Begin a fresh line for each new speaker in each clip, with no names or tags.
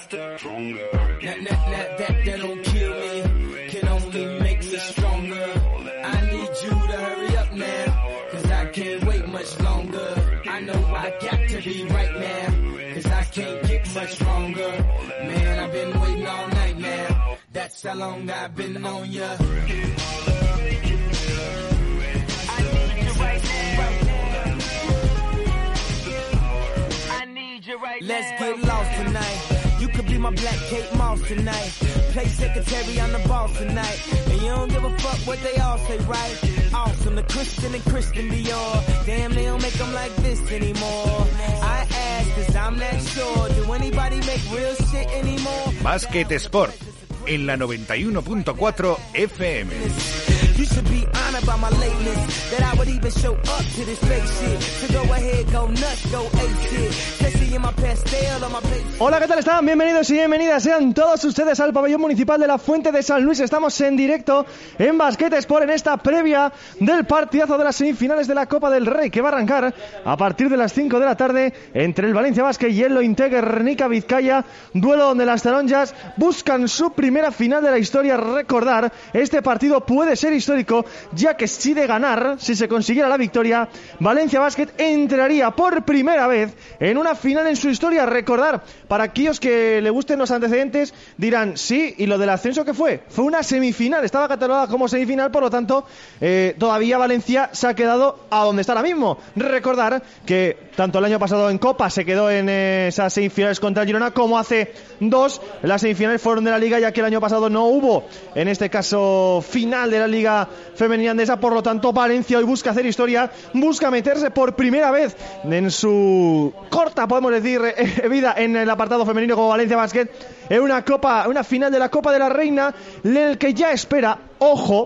That don't kill me, can only make me stronger. I need you to hurry up now, cause I can't wait much longer. I know I got to be right now, cause I can't get much stronger. Man, I've been waiting all night now, that's how long I've been on ya. Let's get lost tonight. You could be my black Kate Moss tonight. Play secretary on the boss tonight. And you don't give a fuck what they all say, right? Awesome, the Christian and Christian Dior. Damn, they don't make them like this anymore. I ask, cause I'm not sure. Do anybody make real shit anymore?
Basket Sport, en la 91.4 FM.
You should be honored by my lateness, that I would even show up to this fake shit. So go ahead, go nuts, go ape shit. Especially in my pastel on my plate.
Hola, ¿qué tal están? Bienvenidos y bienvenidas sean todos ustedes al pabellón municipal de la Fuente de San Luis. Estamos en directo en Basket Sport en esta previa del partidazo de las semifinales de la Copa del Rey, que va a arrancar a partir de las 5 de la tarde entre el Valencia Basket y el Lointec Guernica Vizcaya. Duelo donde las taronjas buscan su primera final de la historia. Recordar, este partido puede ser histórico, ya que si de ganar, si se consiguiera la victoria, Valencia Basket entraría por primera vez en una final en su historia. Recordar, para aquellos que le gusten los antecedentes, dirán, sí, ¿y lo del ascenso qué fue? Fue una semifinal, estaba catalogada como semifinal, por lo tanto, todavía Valencia se ha quedado a donde está ahora mismo. Recordar que tanto el año pasado en Copa se quedó en esas semifinales contra el Girona, como hace dos, las semifinales fueron de la Liga, ya que el año pasado no hubo, en este caso, final de la Liga Femenina Andesa. Por lo tanto, Valencia hoy busca hacer historia, busca meterse por primera vez en su corta, podemos decir, vida en el apartado femenino como Valencia Basket, en una copa, una final de la Copa de la Reina, en el que ya espera, ojo,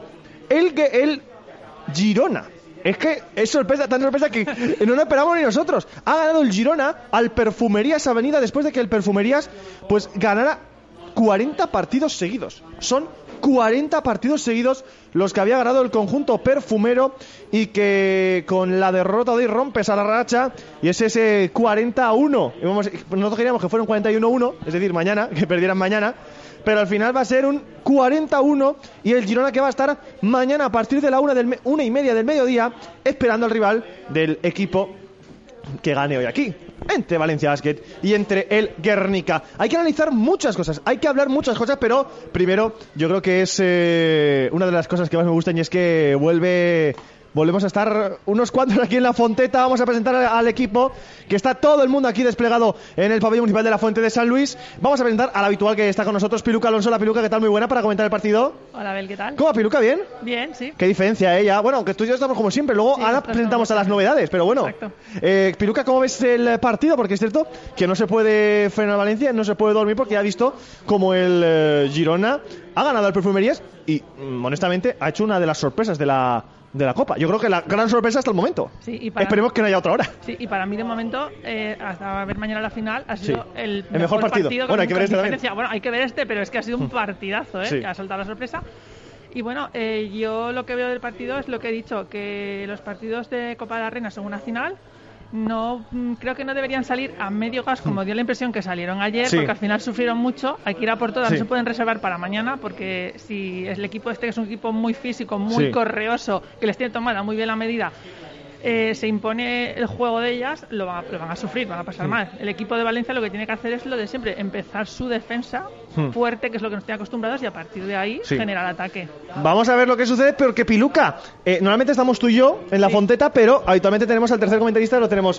el Girona. Es que es sorpresa, tan sorpresa que no lo esperamos ni nosotros. Ha ganado el Girona al Perfumerías Avenida después de que el Perfumerías pues ganara 40 partidos seguidos. Son 40 partidos seguidos los que había ganado el conjunto perfumero, y que con la derrota de hoy rompes a la racha y es ese 40-1. Nosotros queríamos que fuera un 41-1, es decir, mañana, que perdieran mañana, pero al final va a ser un 40-1 y el Girona que va a estar mañana a partir de la 1:30 del mediodía esperando al rival del equipo que gane hoy aquí, entre Valencia Basket y entre el Guernica. Hay que analizar muchas cosas, hay que hablar muchas cosas, pero primero yo creo que es una de las cosas que más me gustan, y es que volvemos a estar unos cuantos aquí en la Fonteta. Vamos a presentar al equipo, que está todo el mundo aquí desplegado en el pabellón municipal de la Fuente de San Luis. Vamos a presentar al habitual que está con nosotros, Piluca Alonso. La Piluca, ¿qué tal? Muy buena para comentar el partido.
Hola, Abel, ¿qué tal?
¿Cómo va, Piluca? ¿Bien?
Bien, sí.
Qué diferencia, ya. Bueno, aunque tú y yo estamos como siempre, luego
sí,
ahora presentamos a las novedades, pero bueno.
Exacto.
Piluca, ¿cómo ves el partido? Porque es cierto que no se puede frenar Valencia, no se puede dormir, porque ha visto como el Girona ha ganado al Perfumerías y, honestamente, ha hecho una de las sorpresas de la Copa. Yo creo que la gran sorpresa hasta el momento.
Sí, y
esperemos que no haya otra hora.
Sí, y para mí de momento, hasta ver mañana la final, ha sido el
mejor partido. Bueno, hay que ver este también.
Bueno, hay que ver este, pero es que ha sido un partidazo,
sí,
que ha soltado la sorpresa. Y bueno, yo lo que veo del partido es lo que he dicho, que los partidos de Copa de la Reina son una final. No, creo que no deberían salir a medio gas, como dio la impresión que salieron ayer,
sí,
porque al final sufrieron mucho. Hay que ir a por todas,
sí,
no se pueden reservar para mañana, porque si el equipo que es un equipo muy físico, muy
sí,
correoso, que les tiene tomada muy bien la medida, se impone el juego de ellas, lo van a sufrir, van a pasar mal. El equipo de Valencia lo que tiene que hacer es lo de siempre, empezar su defensa fuerte, que es lo que nos tiene acostumbrados, y a partir de ahí generar ataque.
Vamos a ver lo que sucede, pero que Piluca, normalmente estamos tú y yo en la Fonteta, pero habitualmente tenemos al tercer comentarista, lo tenemos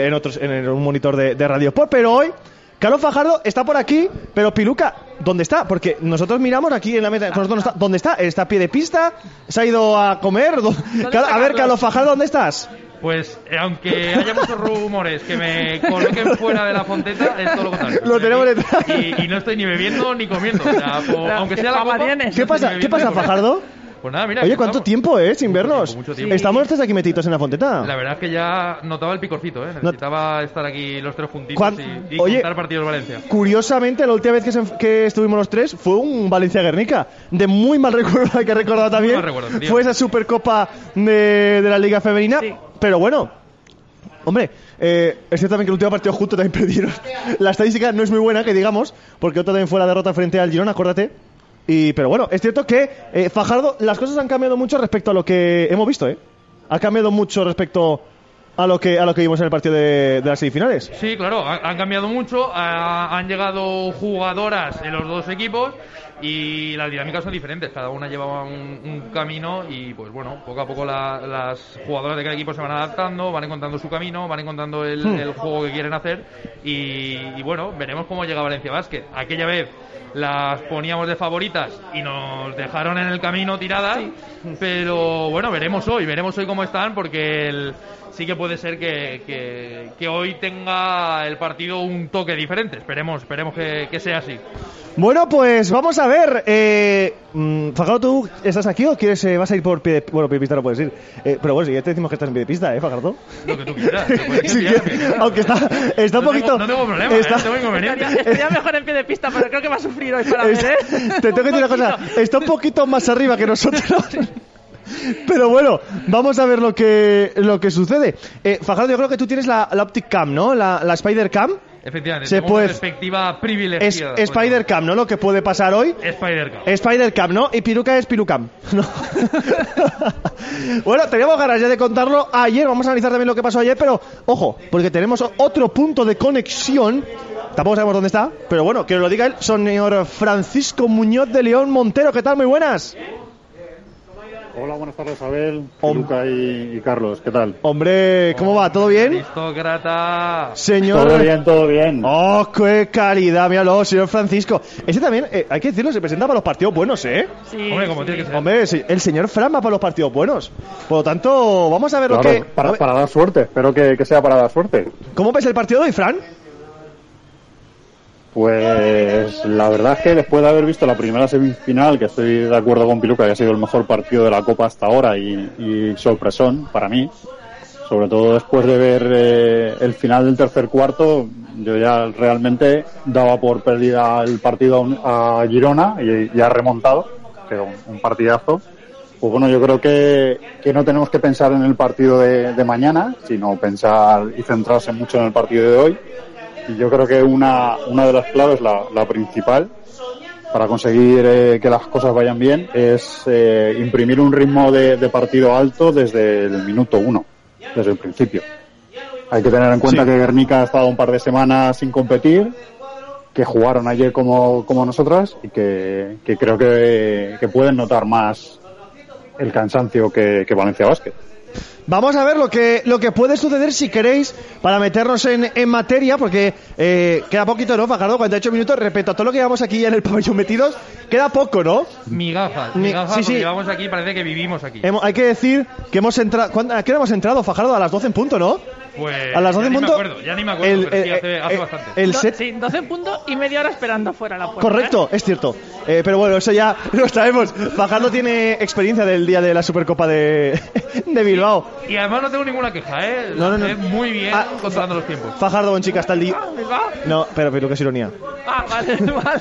en un monitor de Radio Sport, pero hoy Carlos Fajardo está por aquí, pero Piluca, ¿dónde está? Porque nosotros miramos aquí en la meta, nosotros no está. ¿Dónde está? ¿Está a pie de pista? ¿Se ha ido a comer? A ver, Carlos Fajardo, ¿dónde estás?
Pues aunque haya muchos rumores que me coloquen fuera de la Fonteta, es todo lo contrario.
Lo tenemos detrás.
Y no estoy ni bebiendo ni comiendo. O sea, aunque sea la copa,
¿Qué pasa, Fajardo?
Pues nada, mira.
Oye, ¿cuánto tiempo, sin vernos?
Mucho tiempo.
Estamos desde aquí metidos en la Fonteta.
La verdad es que ya notaba el picorcito, necesitaba estar aquí los tres juntitos y contar partidos de Valencia.
Curiosamente, la última vez que estuvimos los tres fue un Valencia-Guernica. De muy mal recuerdo, hay que recordar también. Fue esa Supercopa de la Liga Femenina. Sí. Pero bueno, Hombre, es cierto también que el último partido junto también perdieron. La estadística no es muy buena, que digamos, porque otro también fue la derrota frente al Girona, acuérdate. Pero bueno, es cierto que Fajardo, las cosas han cambiado mucho respecto a lo que hemos visto, Ha cambiado mucho respecto a lo que vimos en el partido de las semifinales.
Sí, claro, han cambiado mucho, han llegado jugadoras en los dos equipos y las dinámicas son diferentes, cada una llevaba un camino y pues bueno, poco a poco las jugadoras de cada equipo se van adaptando, van encontrando su camino, van encontrando el juego que quieren hacer y bueno, veremos cómo llega Valencia Basket. Aquella vez las poníamos de favoritas y nos dejaron en el camino tiradas, pero bueno, veremos hoy cómo están, porque sí que puede ser que hoy tenga el partido un toque diferente. Esperemos que sea así.
Bueno, pues vamos a ver. Fajardo, ¿tú estás aquí o vas a ir por pie de pista? Bueno, pie de pista no puedes ir. Pero bueno, si ya te decimos que estás en pie de pista, Fajardo.
Lo que tú quieras.
Aunque está un poquito...
No tengo problema, no tengo inconveniente.
Estaría mejor en pie de pista, pero creo que va a sufrir hoy para ver,
Te tengo que decir una cosa. Está un poquito más arriba que nosotros. Pero bueno, vamos a ver lo que sucede. Fajardo, yo creo que tú tienes la Optic Cam, ¿no? La Spider Cam.
Efectivamente, tengo una perspectiva privilegiada.
Es Spider Cam, ¿no? Lo que puede pasar hoy. Spider Cam, ¿no? Y Piruca es Pirucam, ¿no? Bueno, teníamos ganas ya de contarlo ayer. Vamos a analizar también lo que pasó ayer, pero ojo, porque tenemos otro punto de conexión. Tampoco sabemos dónde está, pero bueno, que os lo diga el señor Francisco Muñoz de León Montero. ¿Qué tal? Muy buenas.
Hola, buenas tardes, Abel, Luca y Carlos, ¿qué tal?
Hombre, ¿cómo va? ¿Todo bien?
Aristócrata.
Señor...
Todo bien.
¡Oh, qué calidad! Míralo, señor Francisco. Ese también, hay que decirlo, se presenta para los partidos buenos, ¿eh?
Sí. Hombre, como tiene que ser.
Hombre, sí, el señor Fran va para los partidos buenos. Por lo tanto, vamos a ver lo que...
Para dar suerte, espero que sea para dar suerte.
¿Cómo ves el partido de hoy, Fran?
Pues la verdad es que después de haber visto la primera semifinal, que estoy de acuerdo con Piluca, que ha sido el mejor partido de la Copa hasta ahora y sorpresón para mí, sobre todo después de ver el final del tercer cuarto, yo ya realmente daba por perdida el partido a Girona y ha remontado, que un partidazo. Pues bueno, yo creo que no tenemos que pensar en el partido de mañana, sino pensar y centrarse mucho en el partido de hoy. Y yo creo que una de las claves, la principal, para conseguir que las cosas vayan bien, es imprimir un ritmo de partido alto desde el minuto 1, desde el principio. Hay que tener en cuenta que Guernica ha estado un par de semanas sin competir, que jugaron ayer como nosotras y que creo que pueden notar más el cansancio que Valencia Basket.
Vamos a ver lo que puede suceder, si queréis, para meternos en materia, porque queda poquito, ¿no, Fajardo? 48 minutos, respecto a todo lo que llevamos aquí en el pabellón metidos, queda poco, ¿no?
Migajas,
sí,
porque llevamos aquí, parece que vivimos aquí.
Hay que decir que hemos entrado... ¿A qué hora hemos entrado, Fajardo? A las 12 en punto, ¿no?
Pues
a las 12 en punto.
Ya ni me acuerdo, pero sí, hace bastante.
Sí, 12 en punto y media hora esperando fuera la puerta.
Correcto, es cierto. Pero bueno, eso ya lo sabemos. Fajardo tiene experiencia del día de la Supercopa de Bilbao.
Y además no tengo ninguna queja, ¿eh?
No.
Muy bien controlando los tiempos.
Fajardo, buen chica, hasta el día.
¿Bilbao?
No, pero que es ironía.
Vale.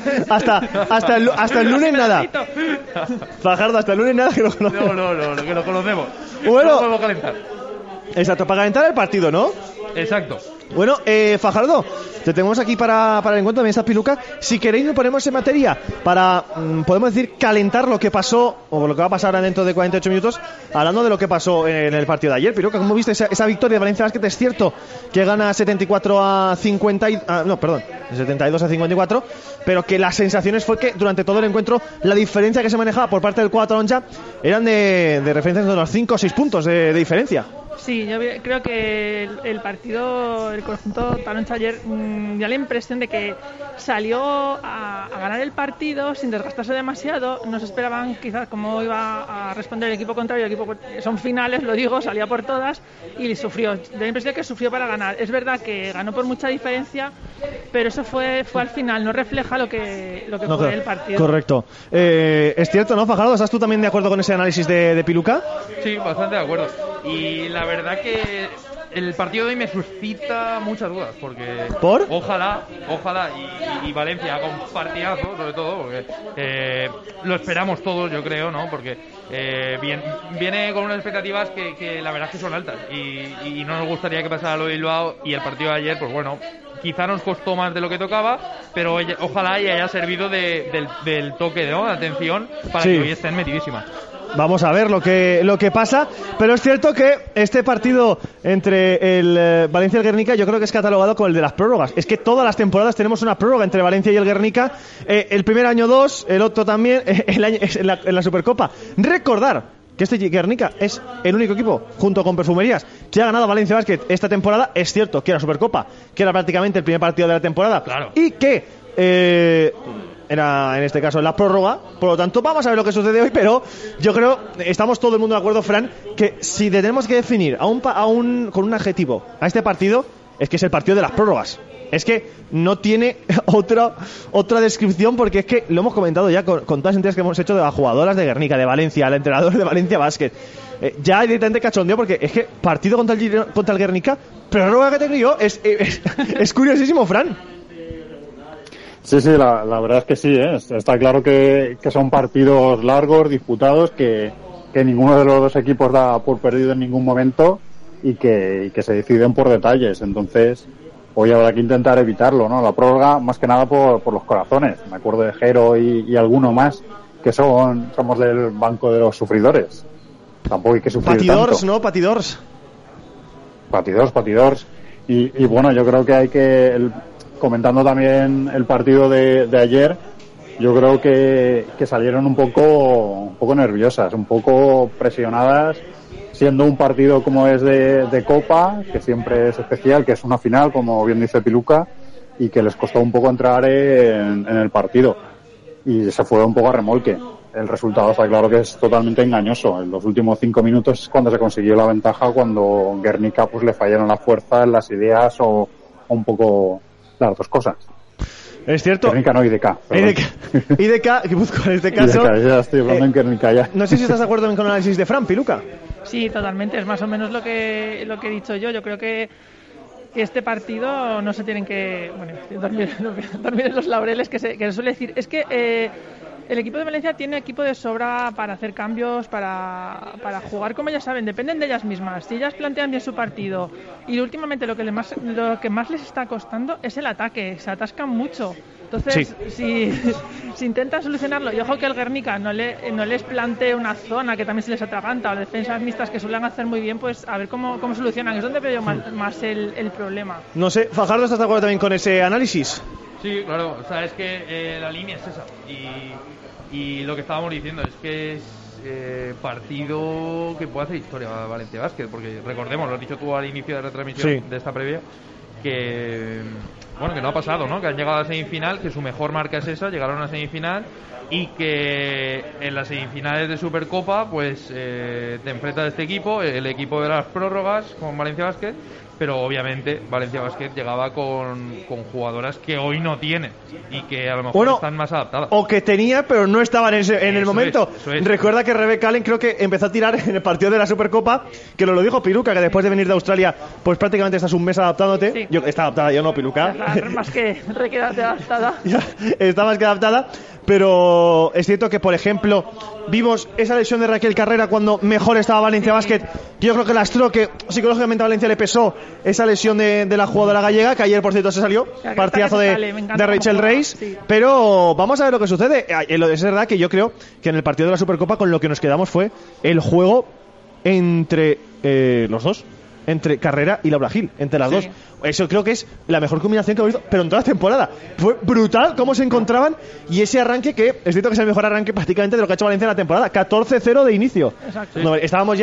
Hasta el lunes nada. Fajardo, hasta el lunes nada que lo conocemos.
No, que lo conocemos.
Bueno.
No podemos calentar.
Exacto, para calentar el partido, ¿no?
Exacto.
Bueno, Fajardo, te tenemos aquí para el encuentro de esa Piluca. Si queréis nos ponemos en materia para, podemos decir, calentar lo que pasó, o lo que va a pasar ahora dentro de 48 minutos, hablando de lo que pasó en el partido de ayer. Piluca, ¿cómo viste esa victoria de Valencia Basket? Es cierto que gana 74 a 50 72 a 54, pero que las sensaciones fue que durante todo el encuentro la diferencia que se manejaba por parte del cuadro Onja eran de referencia de unos 5 o 6 puntos de diferencia.
Sí, yo creo que el partido, el conjunto Taloncha ayer, dio la impresión de que salió a ganar el partido sin desgastarse demasiado. No se esperaban quizás cómo iba a responder el equipo contrario. El equipo, son finales, lo digo, salía por todas y sufrió. Dio la impresión de que sufrió para ganar. Es verdad que ganó por mucha diferencia, pero eso fue al final, no refleja lo que fue el partido.
Correcto. Es cierto, ¿no, Fajardo? ¿Estás tú también de acuerdo con ese análisis de Piluca?
Sí, bastante de acuerdo. Y la verdad que el partido de hoy me suscita muchas dudas, porque
¿por?
Ojalá y Valencia haga un partidazo, sobre todo, porque lo esperamos todos, yo creo, ¿no? Porque viene con unas expectativas que la verdad es que son altas y no nos gustaría que pasara lo de Bilbao, y el partido de ayer, pues bueno, quizá nos costó más de lo que tocaba, pero ojalá y haya servido del toque, ¿no?, de atención para que hoy estén metidísimas.
Vamos a ver lo que pasa, pero es cierto que este partido entre el Valencia y el Guernica yo creo que es catalogado como el de las prórrogas. Es que todas las temporadas tenemos una prórroga entre Valencia y el Guernica, el primer año 2, el otro también, en la Supercopa. Recordar que este Guernica es el único equipo, junto con Perfumerías, que ha ganado Valencia Basket esta temporada. Es cierto que era Supercopa, que era prácticamente el primer partido de la temporada,
claro,
y que era en este caso en la prórroga. Por lo tanto, vamos a ver lo que sucede hoy, pero yo creo, estamos todo el mundo de acuerdo, Fran, que si tenemos que definir con un adjetivo a este partido, es que es el partido de las prórrogas. Es que no tiene otra descripción, porque es que lo hemos comentado ya con todas las entregas que hemos hecho de las jugadoras de Guernica, de Valencia, el entrenador de Valencia Basket. Ya directamente cachondeo, porque es que partido contra el Guernica, prórroga que te digo, es curiosísimo, Fran.
Sí, la verdad es que sí, ¿eh? Está claro que son partidos largos, disputados, que ninguno de los dos equipos da por perdido en ningún momento y que se deciden por detalles. Entonces, hoy habrá que intentar evitarlo, ¿no? La prórroga, más que nada por los corazones. Me acuerdo de Jero y alguno más, que somos del banco de los sufridores. Tampoco hay que sufrir
Patidors,
tanto.
¿no? Patidors.
Y bueno, yo creo que hay que... Comentando también el partido de ayer, yo creo que salieron un poco nerviosas, un poco presionadas, siendo un partido como es de Copa, que siempre es especial, que es una final, como bien dice Piluca, y que les costó un poco entrar en el partido. Y se fue un poco a remolque. El resultado está claro que es totalmente engañoso. En los últimos 5 minutos es cuando se consiguió la ventaja, cuando Guernica pues le fallaron las fuerzas, las ideas o un poco... las dos cosas.
Es cierto.
Guernica no, IDK.
IDK, en este caso.
IDK, ya estoy hablando en Guernica ya.
No sé si estás de acuerdo con el análisis de Fran, Piluca.
Sí, totalmente. Es más o menos lo que he dicho yo. Yo creo que este partido no se tienen que dormir en los laureles, que se suele decir. Es que el equipo de Valencia tiene equipo de sobra para hacer cambios, para jugar como ellas saben, dependen de ellas mismas. Si ellas plantean bien su partido, y últimamente lo que más les está costando es el ataque, se atascan mucho. Entonces, si intentan solucionarlo, y ojo que el Guernica no les plantee una zona que también se les atraganta, o defensas mixtas que suelen hacer muy bien, pues a ver cómo solucionan. Es donde veo más el problema.
No sé, Fajardo, ¿estás de acuerdo también con ese análisis?
Sí, claro, o sea, es que la línea es esa, y lo que estábamos diciendo es que es partido que puede hacer historia a Valencia Basket, porque recordemos, lo has dicho tú al inicio de la retransmisión de esta previa, que no ha pasado, ¿no? Que han llegado a la semifinal, que su mejor marca es esa, llegaron a la semifinal, y que en las semifinales de Supercopa pues te enfrentas a este equipo, el equipo de las prórrogas con Valencia Basket, pero obviamente Valencia Basket llegaba con jugadoras que hoy no tiene y que a lo mejor están más adaptadas. O
que tenía, pero no estaban en el momento.
Eso es.
Recuerda que Rebecca Allen creo que empezó a tirar en el partido de la Supercopa, que lo dijo Piluca, que después de venir de Australia, pues prácticamente estás un mes adaptándote. Sí. Está adaptada, yo no, Piluca.
Más que requedarte adaptada.
Está más que adaptada. Pero es cierto que, por ejemplo, vimos esa lesión de Raquel Carrera cuando mejor estaba Valencia Basket. Yo creo que lastró, que psicológicamente a Valencia le pesó esa lesión de la jugadora gallega, que ayer, por cierto, se salió. Partidazo de Rachel Reis. Sí. Pero vamos a ver lo que sucede. Es verdad que yo creo que en el partido de la Supercopa con lo que nos quedamos fue el juego entre los dos. Entre Carrera y Laura Gil, entre las dos. Eso creo que es la mejor combinación que hemos visto, pero en toda la temporada. Fue brutal cómo se encontraban, y ese arranque que es cierto que es el mejor arranque prácticamente de lo que ha hecho Valencia en la temporada. 14-0 de inicio.
Exacto.
Estábamos ya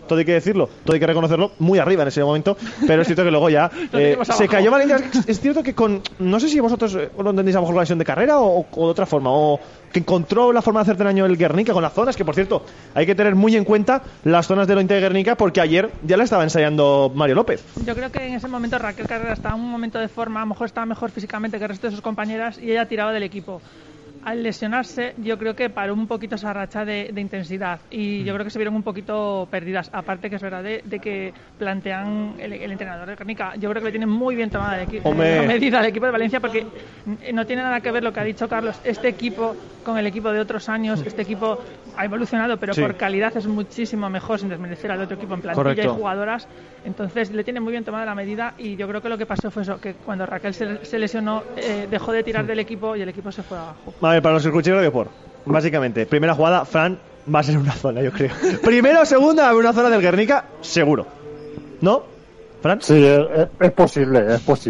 todo hay que decirlo, todo hay que reconocerlo, muy arriba en ese momento, pero es cierto que luego ya se cayó Valencia. Es cierto que no sé si vosotros lo entendéis a lo mejor con la lesión de carrera o de otra forma, o que encontró la forma de hacerte daño el Guernica con las zonas, que por cierto, hay que tener muy en cuenta las zonas del Ointe de Guernica, porque ayer ya la estaba ensayando Mario López.
Yo creo que en ese momento Raquel Carrera estaba en un momento de forma, a lo mejor estaba mejor físicamente que el resto de sus compañeras y ella tiraba del equipo. Al lesionarse, yo creo que paró un poquito esa racha de intensidad y yo creo que se vieron un poquito perdidas. Aparte que es verdad de que plantean el entrenador de Guernica, yo creo que le tiene muy bien tomada la medida al equipo de Valencia, porque no tiene nada que ver lo que ha dicho Carlos. Este equipo con el equipo de otros años, este equipo ha evolucionado, pero por calidad es muchísimo mejor, sin desmerecer al otro equipo en plantilla y jugadoras. Entonces le tiene muy bien tomada la medida y yo creo que lo que pasó fue eso, que cuando Raquel se lesionó, dejó de tirar del equipo y el equipo se fue abajo.
A ver, para los escucheros de por básicamente, primera jugada, Fran va a ser una zona, yo creo. Primera o segunda, una zona del Guernica, seguro. ¿No, Fran?
Sí, es posible.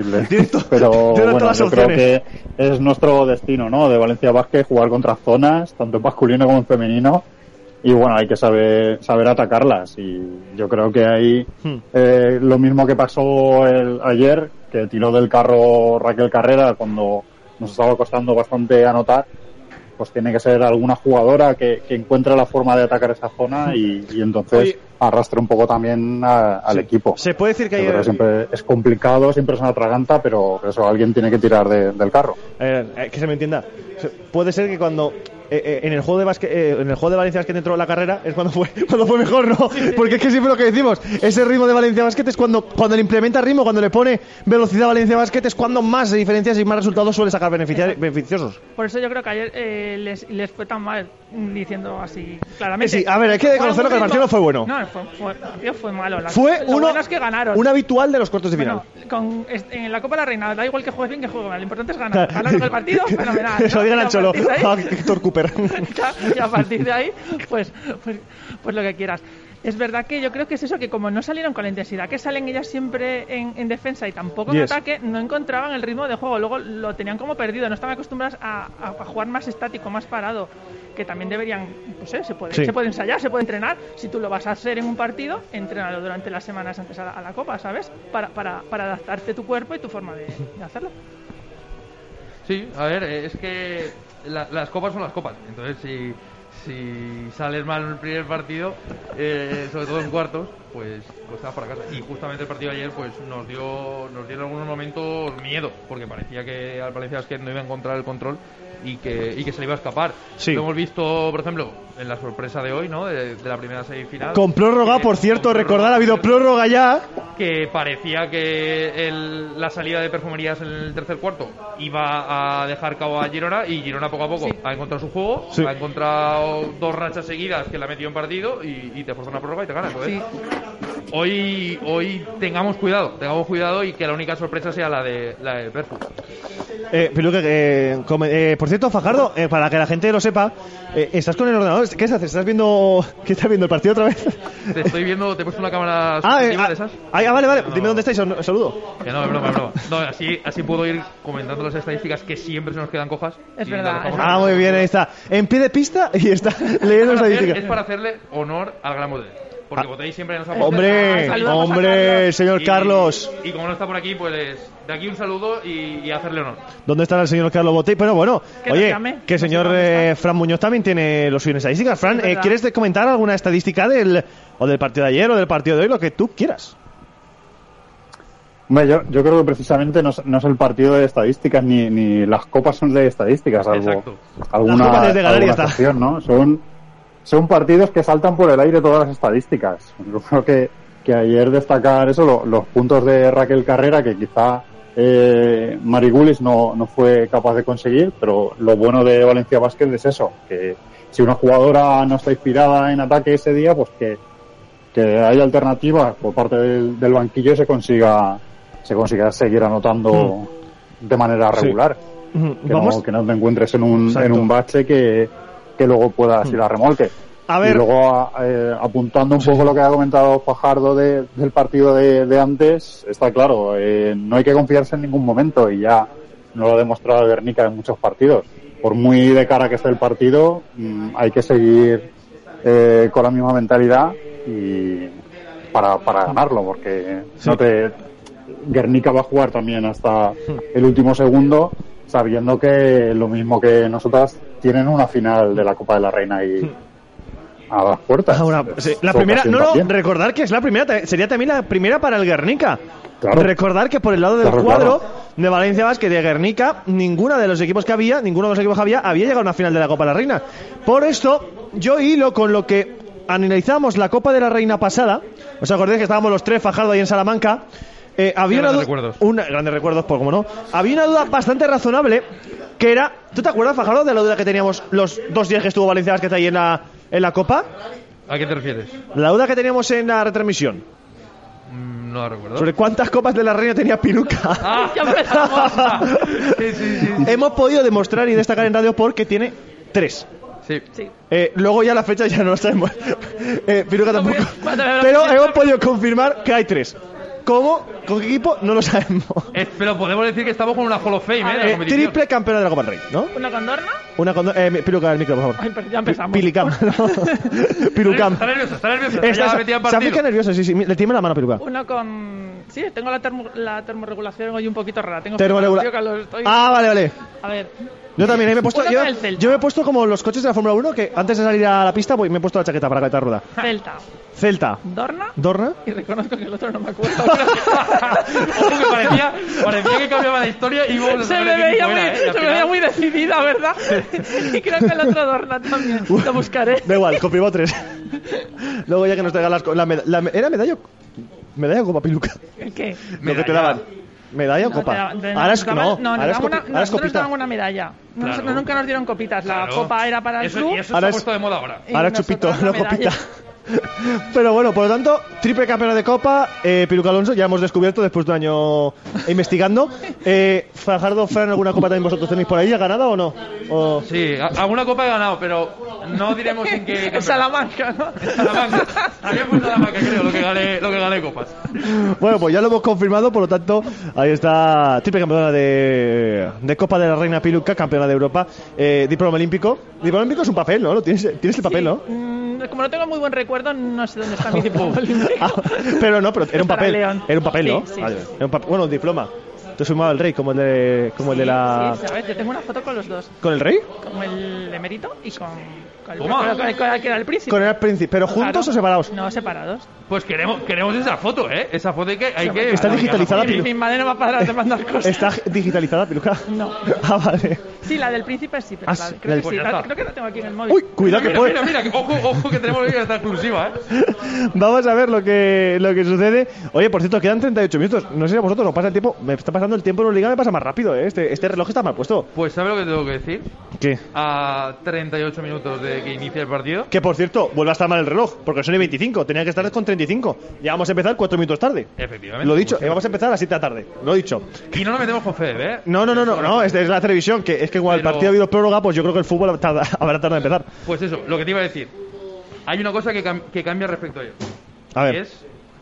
Pero bueno, yo creo que es nuestro destino, ¿no? De Valencia Basket, jugar contra zonas, tanto en masculino como en femenino. Y bueno, hay que saber atacarlas. Y yo creo que ahí lo mismo que pasó ayer, que tiró del carro Raquel Carrera cuando nos estaba costando bastante anotar, pues tiene que ser alguna jugadora que encuentre la forma de atacar esa zona y entonces arrastre un poco también al equipo.
Se puede decir que
ayer... siempre es complicado, siempre es una traganta, pero eso, alguien tiene que tirar del carro.
Que se me entienda. Puede ser que cuando en el juego de Valencia Basket entró la carrera es cuando fue mejor, ¿no? Porque es que siempre lo que decimos, ese ritmo de Valencia Basket es cuando le implementa ritmo, cuando le pone velocidad a Valencia Basket, es cuando más diferencias y más resultados suele sacar beneficiosos.
Por eso yo creo que ayer les fue tan mal, diciendo así claramente.
Sí, a ver, hay que reconocerlo que el partido no fue bueno.
No, el partido fue malo.
Fue
que ganaron.
Un habitual de los cuartos de final.
En la Copa de la Reina da igual que juegues bien que juegue mal, lo importante es ganar. Ganaron el partido, fenomenal.
Eso digan al Cholo, Héctor Cooper.
Y a partir de ahí, pues lo que quieras. Es verdad que yo creo que es eso, que como no salieron con la intensidad que salen ellas siempre en defensa y tampoco en ataque, no encontraban el ritmo de juego. Luego lo tenían como perdido, no estaban acostumbradas a jugar más estático, más parado, que también deberían, se puede ensayar, se puede entrenar. Si tú lo vas a hacer en un partido, entrénalo durante las semanas antes a la Copa, ¿sabes? Para adaptarte tu cuerpo y tu forma de hacerlo.
Sí, a ver, es que las copas son las copas, entonces si sales mal en el primer partido, sobre todo en cuartos, pues te vas para casa. Y justamente el partido de ayer pues nos dio en algunos momentos miedo, porque parecía que al Valencia Basket no iba a encontrar el control y que se le iba a escapar.
Sí.
Lo hemos visto, por ejemplo, en la sorpresa de hoy, ¿no? De la primera semifinal.
Con prórroga, por cierto, recordar, ha habido prórroga ya.
Que parecía que la salida de Perfumerías en el tercer cuarto iba a dejar cabo a Girona, y Girona poco a poco ha encontrado su juego, ha encontrado dos rachas seguidas que la metió en partido y te fuerza una prórroga y te gana. Entonces, hoy tengamos cuidado y que la única sorpresa sea la de Perfu.
Por cierto, Fajardo, para que la gente lo sepa, estás con el ordenador. ¿Qué haces? ¿Estás viendo el partido otra vez?
Te estoy viendo, te he puesto una cámara de esas.
Vale. No. Dime dónde estáis, saludo.
Que no, es broma. No, así puedo ir comentando las estadísticas que siempre se nos quedan cojas.
Es verdad.
Muy bien, ahí está. En pie de pista y está leyendo estadísticas.
Es para hacerle honor al gran modelo. Porque votéis siempre en los
Hombre, señor Carlos.
Y como no está por aquí, pues de aquí un saludo y hacerle honor.
¿Dónde estará el señor Carlos Botey? Pero bueno, oye, que el señor Fran Muñoz también tiene los suyos en estadísticas. Fran, ¿quieres comentar alguna estadística del partido de ayer o del partido de hoy? Lo que tú quieras.
Hombre, yo creo que precisamente no es el partido de estadísticas ni las copas son de estadísticas, salvo alguna excepción, ¿no? Son partidos que saltan por el aire todas las estadísticas. Yo creo que ayer destacar eso, los puntos de Raquel Carrera, que quizá Marigulis no fue capaz de conseguir, pero lo bueno de Valencia Basket es eso, que si una jugadora no está inspirada en ataque ese día, pues que hay alternativas por parte del banquillo y se consiga seguir anotando de manera regular. Que no te encuentres en un bache que luego puedas ir a remolque.
A ver.
Y luego, apuntando un poco lo que ha comentado Fajardo del partido de antes, está claro, no hay que confiarse en ningún momento, y ya nos lo ha demostrado Guernica en muchos partidos. Por muy de cara que esté el partido, hay que seguir con la misma mentalidad y para ganarlo, porque Guernica va a jugar también hasta el último segundo, sabiendo que lo mismo que nosotras tienen una final de la Copa de la Reina y a las puertas.
La primera, recordar que es la primera, sería también la primera para el Guernica.
Claro.
Recordar que por el lado del cuadro de Valencia Basket de Guernica, ninguno de los equipos que había había llegado a una final de la Copa de la Reina. Por esto, yo hilo con lo que analizamos la Copa de la Reina pasada. ¿Os acordáis que estábamos los tres, Fajardo ahí en Salamanca? Había grandes recuerdos, por cómo no. Había una duda bastante razonable, que era, ¿tú te acuerdas, Fajardo, de la duda que teníamos los 2 días que estuvo Valencia Basket ahí en la Copa?
¿A qué te refieres?
La duda que teníamos en la retransmisión.
No la recuerdo.
¿Sobre cuántas copas de la Reina tenía Piluca?
Ya empezamos. Sí.
Hemos podido demostrar y destacar en radio porque tiene 3.
Sí.
Luego ya la fecha ya no lo sabemos. Piluca tampoco. Pero hemos podido confirmar que hay 3. ¿Cómo? ¿Con qué equipo? No lo sabemos.
Pero podemos decir que estamos con una Hall of Fame, de la competición.
Triple campeona de la Copa del Rey, ¿no?
¿Una condorna?
Una condorna. Piluca, el micro, por favor.
Ay, pero ya empezamos.
Pilicam, ¿no? Pilucam.
Está nerviosa. Ya metía en partido.
Se aplica nerviosa, sí. Le tiene la mano a Piluca.
Uno con... Sí, tengo la termorregulación hoy un poquito rara.
Termorregulación. Vale.
A ver...
Yo también, me he puesto, yo me he puesto como los coches de la Fórmula 1, que antes de salir a la pista me he puesto la chaqueta para calentar rueda. Celta. Dorna.
Y reconozco que el otro no me acuerdo.
Ojo que parecía que cambiaba la historia y íbamos a saber
se me veía muy decidida, ¿verdad? Y creo que el otro Dorna también. Lo buscaré.
Da igual, confirmo 3. Luego ya que nos traigan ¿era medalla o copa, Piluca?
¿El qué?
Lo que te daban. ¿Medalla o copa? Ahora es
nosotros daban una medalla. Claro. Nunca nos dieron copitas. La copa era para el club.
Y eso se ha puesto de moda ahora.
Ahora chupito, no copita. Pero bueno, por lo tanto, triple campeona de Copa, Piluca Alonso, ya hemos descubierto después de un año investigando. Fajardo, Fran, ¿alguna copa también vosotros tenéis por ahí? ¿Ha ganado o no?
Sí, alguna copa he ganado, pero no diremos en qué.
En Salamanca, ¿no?
En Salamanca. Había puesto Salamanca, creo, lo que gané copas.
Bueno, pues ya lo hemos confirmado, por lo tanto, ahí está, triple campeona de Copa de la Reina Piluca, campeona de Europa, diploma olímpico. Diploma olímpico es un papel, ¿no? Tienes el papel, ¿no?
Como no tengo muy buen recuerdo, no sé dónde está mi diploma olímpico.
Pero era un papel. Era un papel, ¿no?
Sí.
Era un bueno, un diploma. Te has sumado al rey, como el de la...
Sí, ¿sabes? Yo tengo una foto con los dos.
¿Con el rey?
Con el emérito y con el que era el príncipe.
Con el príncipe, ¿pero juntos o separados?
No, separados.
Pues queremos esa foto, ¿eh? Esa foto hay que
¿Está digitalizada, Piluca?
Mi madre no va a parar de mandar cosas.
¿Está digitalizada, Piluca?
No.
Vale.
Sí, la del príncipe sí, pero creo que la tengo aquí en el móvil.
Uy, cuidado que puede.
Mira, ojo que tenemos esta exclusiva,
Vamos a ver lo que sucede. Oye, por cierto, quedan 38 minutos. No sé si a vosotros os pasa el tiempo. Me está pasando el tiempo en Liga, me pasa más rápido, ¿eh? Este reloj está mal puesto.
Pues ¿sabes lo que tengo que decir?
¿Qué?
A 38 minutos de que inicie el partido.
Que por cierto, vuelve a estar mal el reloj, porque son y 25. Tenía que estar con 35. Ya vamos a empezar 4 minutos tarde.
Efectivamente.
Lo dicho, vamos a empezar a las 7 de la tarde. Lo he dicho.
Y no nos metemos con Fede, ¿eh?
No, es la televisión. Que es que igual el partido ha habido prórroga, pues yo creo que el fútbol habrá tardado en empezar.
Pues eso, lo que te iba a decir. Hay una cosa que cambia respecto a ello.
A ver.
Y es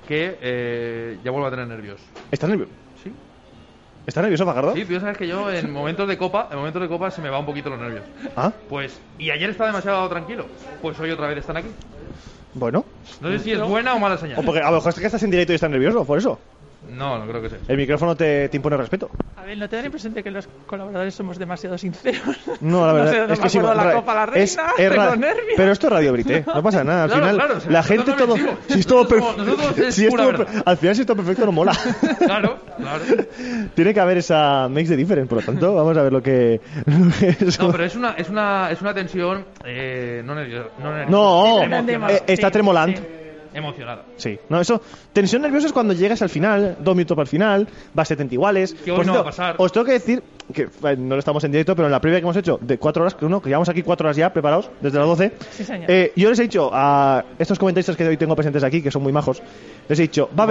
que ya vuelvo a tener nervios.
¿Estás nervioso?
Sí.
¿Estás nervioso, Fajardo?
Sí, tú ya sabes que yo en momentos de copa se me va un poquito los nervios.
¿Ah?
Pues, y ayer estaba demasiado tranquilo. Pues hoy otra vez están aquí.
Bueno.
No sé si es buena o mala señal.
O porque a lo mejor es que estás en directo y estás nervioso, por eso.
No creo que sea.
El micrófono te impone respeto.
A ver, ¿no te da la impresión de que los colaboradores somos demasiado sinceros?
No, la verdad
es que sí. La Copa la Reina, tengo nervios.
Pero esto es Radio Brité, no pasa nada. Al final, la gente todo... Si es todo perfecto... Al final, si es todo perfecto, no mola.
Claro.
Tiene que haber esa makes the difference, por lo tanto, vamos a ver lo que es.
No, pero es una tensión no nerviosa.
No, está tremolante.
Sí. Emocionada.
Sí, no, eso. Tensión nerviosa es cuando llegas al final, 2 minutos para el final, vas 70 iguales.
Que hoy no va a pasar.
Os tengo que decir que no lo estamos en directo, pero en la previa que hemos hecho de 4 horas, que llevamos aquí 4 horas ya preparados, desde las 12.
Sí, señor.
Yo les he dicho a estos comentaristas que hoy tengo presentes aquí, que son muy majos, les he dicho, va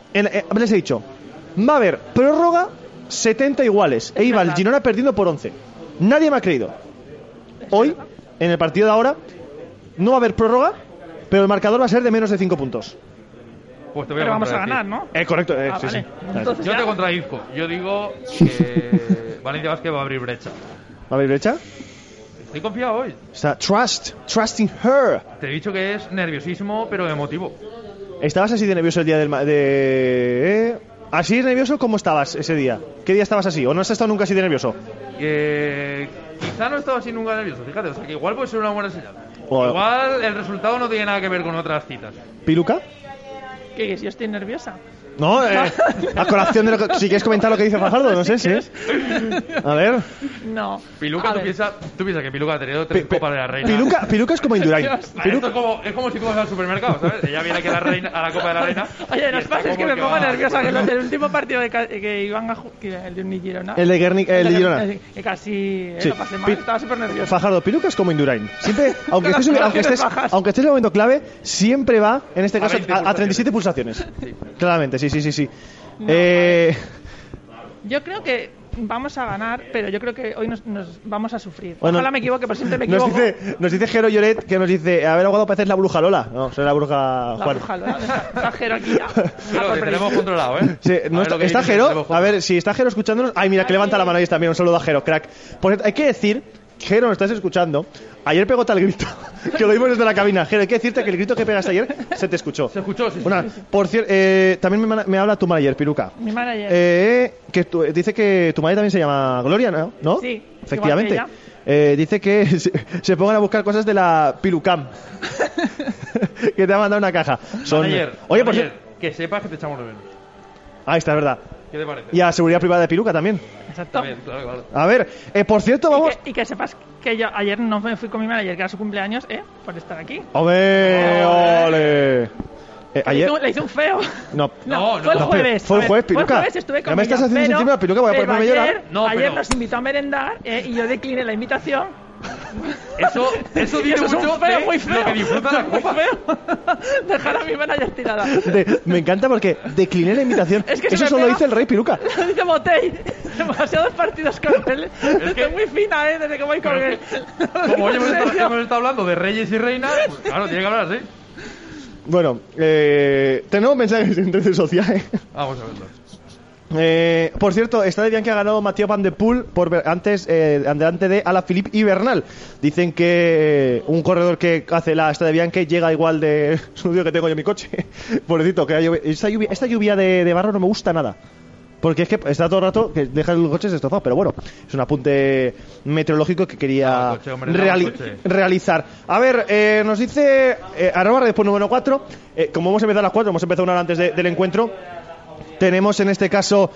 a haber prórroga 70 iguales. E iba el Girona perdiendo por 11. Nadie me ha creído. Hoy, en el partido de ahora, no va a haber prórroga, pero el marcador va a ser de menos de 5 puntos.
Pues te voy
pero vamos a ganar, ¿no?
Correcto,
vale.
sí.
Entonces,
yo te contradizco. Yo digo que Valencia Basket va a abrir brecha.
¿Va a abrir brecha?
Estoy confiado hoy.
O sea, trust in her.
Te he dicho que es nerviosismo, pero emotivo.
¿Estabas así de nervioso el día ¿Así de nervioso cómo estabas ese día? ¿Qué día estabas así? ¿O no has estado nunca así de nervioso?
Quizá no he estado así nunca nervioso, fíjate, o sea que igual puede ser una buena señal.
O-
Igual el resultado no tiene nada que ver con otras citas.
¿Piluca?
Que si yo estoy nerviosa.
No, a colación de lo que... Si quieres comentar lo que dice Fajardo, no sé, sí. A ver.
No.
Piluca,
A
tú
ver.
piensas que Piluca ha tenido 3 copas de la reina.
Piluca es como Indurain.
Esto es como si tú vas al supermercado, ¿sabes? Ella viene aquí a la Copa de la Reina.
Oye,
y
los
está
pases es que
como
me pongo
va-
nerviosa. Que el último partido que iban a jugar, el de Unigirona.
El de Guernica, el de Girona.
Que casi
Sí.
lo pasé mal, estaba súper nervioso.
Fajardo, Piluca es como Indurain. Siempre, aunque estés
bajas.
en el momento clave, siempre va, en este
A
caso,
20
a 37 pulsaciones. Claramente, sí.
No, Yo creo que vamos a ganar, pero yo creo que hoy nos vamos a sufrir.
Bueno,
Ojalá me equivoque, pero siempre me equivoco.
Nos dice Jero Lloret que nos dice, a ver, Aguado pareces la bruja Lola. No, soy la bruja
La
Juan.
bruja, ¿no? Está Jero aquí ya.
Pero te tenemos controlado, ¿eh?
Sí,
A
no
ver lo que
¿está
dice,
Jero?
tenemos
A ver, si está Jero escuchándonos... Ay, mira, que levanta la mano ahí también. Un saludo a Jero, crack. Por cierto, hay que decir, Jero, nos estás escuchando. Ayer pegó tal grito que lo vimos desde la cabina. Jero, hay que decirte que el grito que pegaste ayer se te escuchó.
Se escuchó, sí.
Por cierto, también me habla tu manager, Piluca.
Mi manager.
Dice que tu madre también se llama Gloria, ¿no?
Sí,
Efectivamente.
igual que
Dice que se pongan a buscar cosas de la Pilucam. Que te ha mandado una caja. Oye, por
Manager,
cierto...
que sepas que te echamos de menos.
Ahí está, es verdad.
¿Qué te parece?
Y a seguridad privada de Piluca también.
Exacto.
También, claro.
A ver, por cierto, vamos...
Y que sepas que yo ayer no me fui con mi manager, que era su cumpleaños, por estar aquí.
¡Hombre! ¡Ole! Ayer...
Le hice un feo.
No.
No,
fue el
no,
jueves.
fue el jueves,
Fue
Piluca.
el jueves, estuve con
Ya me estás
ella,
haciendo
pero-
sentir mal, Piluca, voy a
pero
ponerme a llorar.
No,
ayer
pero-
nos invitó a merendar y yo decliné la invitación.
Eso
Y
dice
eso es
mucho
un feo,
de
muy feo.
lo que disfruta la
Muy
copa.
feo. Dejar a mi manager tirada.
Me encanta porque decliné la invitación.
Es que se
Eso
me
solo
pega-
dice el rey Piluca.
Lo dice Botey. Demasiados partidos con él. Estoy muy fina, desde que voy con él.
Como hoy hemos estado hablando de reyes y reinas, pues claro, tiene que hablar así.
Bueno, tenemos mensajes en redes sociales.
Vamos a verlo.
Por cierto, está de bien que ha ganado Mathieu Van de Poel antes delante de Alaphilippe y Bernal. Dicen que un corredor que hace la Esta de Bianchi llega igual de sucio que tengo yo en mi coche. Pobrecito, que esta lluvia de barro no me gusta nada. Porque es que está todo el rato que deja el coche destrozado. Pero bueno, es un apunte meteorológico que quería
Coche, hombre, el coche.
realizar. A ver, nos dice arroba después número 4. Como hemos empezado a las 4, hemos empezado una hora antes del encuentro. Tenemos en este caso,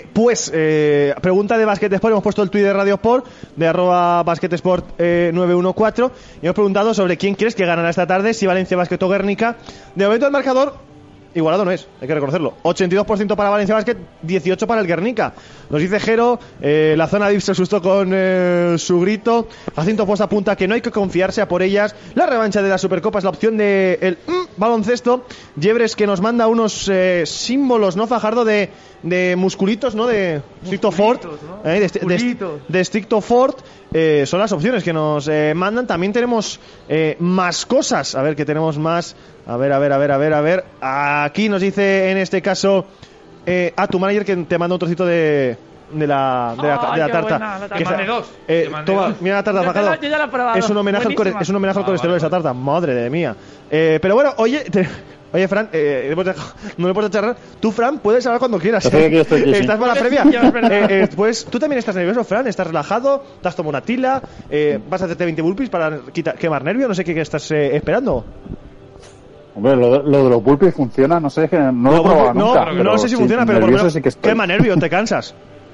pregunta de Basket Sport. Hemos puesto el tuit de Radio Sport, de arroba Basket Sport 914. Y hemos preguntado sobre quién crees que ganará esta tarde, si Valencia Basket o Guernica. De momento el marcador igualado no es, hay que reconocerlo. 82% para Valencia Basket, 18% para el Guernica. Nos dice Jero, la zona VIP se asustó con su grito. Jacinto Post apunta que no hay que confiarse a por ellas. La revancha de la Supercopa es la opción de el baloncesto. Yebres que nos manda unos símbolos, ¿no, Fajardo? De musculitos, ¿no? De Stricto Fort,
¿no?
de Stricto Fort. Son las opciones que nos mandan. También tenemos más cosas. A ver, que tenemos más. A ver. Aquí nos dice en este caso a tu manager que te manda un trocito de la tarta.
Buena, la tarta.
Que mande dos.
Toma, mira la tarta, Fajardo.
Yo ya la he probado.
Es un homenaje al
Buenísima.
colesterol esa tarta. Madre mía. Pero bueno, oye, Fran, no le puedes charlar. Tú, Fran, puedes hablar cuando quieras.
Estoy aquí, sí.
¿Estás para la previa?
Ya, es verdad.
Pues tú también estás nervioso, Fran. Estás relajado, te has tomado una tila, vas a hacerte 20 burpees para quemar nervio. No sé qué estás esperando.
Hombre, lo de los burpees funciona, no sé, es que no lo he probado nunca.
No sé si funciona, pero por lo menos
sí que estoy.
quema nervio, te cansas.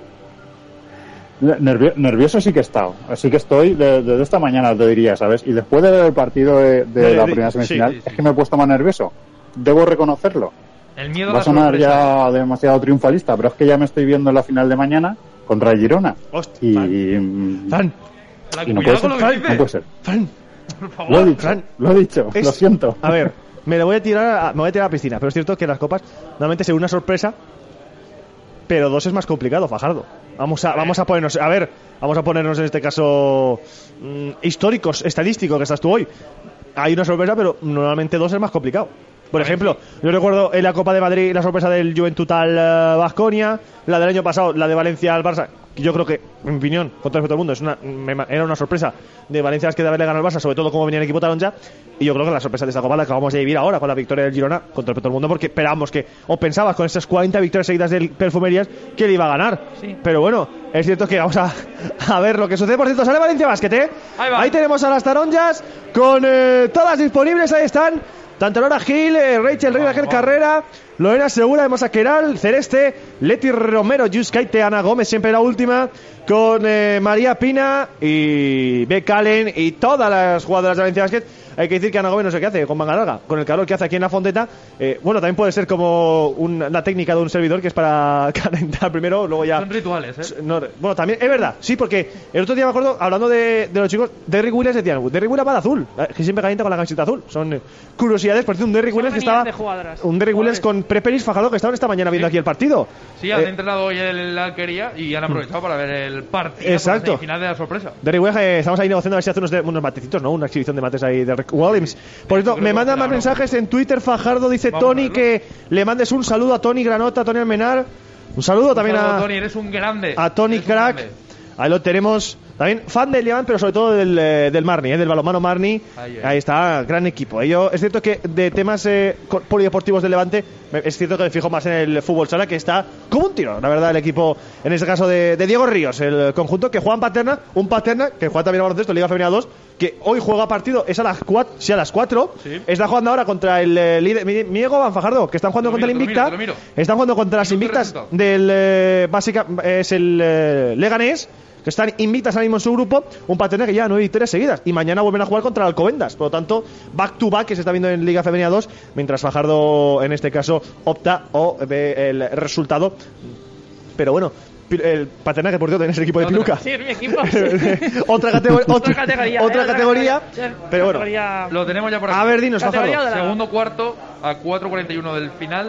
Nervioso sí que he estado. Así que estoy desde esta mañana, te diría, ¿sabes? Y después de ver el partido de la primera semifinal,
sí.
es que me he puesto más nervioso. Debo reconocerlo.
El miedo
Va
a
a
la
sonar
sorpresa.
ya demasiado triunfalista, pero es que ya me estoy viendo en la final de mañana contra el Girona.
Hostia,
Y
Fran,
y no
Cuidado
puede
con lo que
ser.
dices.
No puede ser.
Fran.
Por favor.
Lo he dicho, lo siento.
A ver, me voy a tirar a la piscina, pero es cierto que las copas normalmente se una sorpresa, pero dos es más complicado, Fajardo. Vamos a ponernos, vamos a ponernos en este caso históricos, estadísticos, que estás tú hoy. Hay una sorpresa, pero normalmente dos es más complicado. Por ejemplo, yo recuerdo en la Copa de Madrid la sorpresa del Juventud al Baskonia, la del año pasado, la de Valencia al Barça. Yo creo que, en mi opinión, con todo el respeto del mundo, era una sorpresa de Valencia que de haberle ganado al Barça, sobre todo como venía el equipo talón ya. Y yo creo que la sorpresa de esta Copa la acabamos de vivir ahora con la victoria del Girona contra el todo el mundo, porque esperábamos que, o pensabas con esas 40 victorias seguidas del Perfumerías, que le iba a ganar.
Sí.
Pero bueno, es cierto que vamos a ver lo que sucede. Por cierto, sale Valencia Basket, ¿eh? Ahí tenemos a las taronjas con todas disponibles, ahí están. Tanto Laura Gil, Rachel Rey, Raquel Carrera, Lorena Segura, vemos a Keral, Celeste, Leti Romero, Yuskaite, Ana Gómez, siempre la última, con María Pina y Beck Allen y todas las jugadoras de Valencia Basket. Hay que decir que Ana Gómez no sé qué hace con manga larga, con el calor que hace aquí en la Fonteta. Bueno, también puede ser como una técnica de un servidor que es para calentar primero, luego ya.
Son rituales, ¿eh?
No, bueno, también es verdad, sí, porque el otro día me acuerdo, hablando de los chicos, Derrick Williams decían, Derrick Williams va de azul, que siempre calienta con la camiseta azul. Son curiosidades, por cierto, un Derrick Williams que estaba. Un Derrick Williams con Preperis Fajardo que estaban esta mañana viendo aquí el partido.
Sí, han entrenado hoy en la Alquería y han aprovechado para ver el partido.
Exacto.
Al final de la sorpresa.
Derrick Williams, estamos ahí negociando a ver si hace unos matecitos, ¿no? Una exhibición de mates ahí de Derrick Williams. Por cierto, me mandan más mensajes en Twitter. Fajardo dice Tony que le mandes un saludo a Tony Granota, a Tony Almenar. Un saludo también a
Tony, eres un grande.
A Tony Crack. Ahí lo tenemos. También fan del Levante, pero sobre todo del Marni, del balonmano Marni. Ahí está, gran equipo. Es cierto que de temas polideportivos del Levante, es cierto que me fijo más en el fútbol sala, que está como un tiro, la verdad, el equipo, en este caso de Diego Ríos, el conjunto que juega en Paterna, un Paterna que juega también a baloncesto, Liga Femenina 2, que hoy juega partido, es a las 4, sí, a las 4, sí. Está jugando ahora contra el líder, Miego Van Fajardo, que están jugando contra el Invicta, están jugando contra las Invictas del, es el Leganés, que están invictas ahora mismo en su grupo, un Paterna que lleva 9 victorias seguidas y mañana vuelven a jugar contra el Alcobendas, por lo tanto back to back que se está viendo en Liga Femenina 2, mientras Fajardo en este caso opta o ve el resultado. Pero bueno, el Paterna, que por cierto tenés el equipo de Piluca.
Sí, es mi equipo.
otra categoría. Pero bueno,
lo tenemos ya por aquí.
A ver, dinos, Fajardo.
Segundo cuarto a 4:41 del final.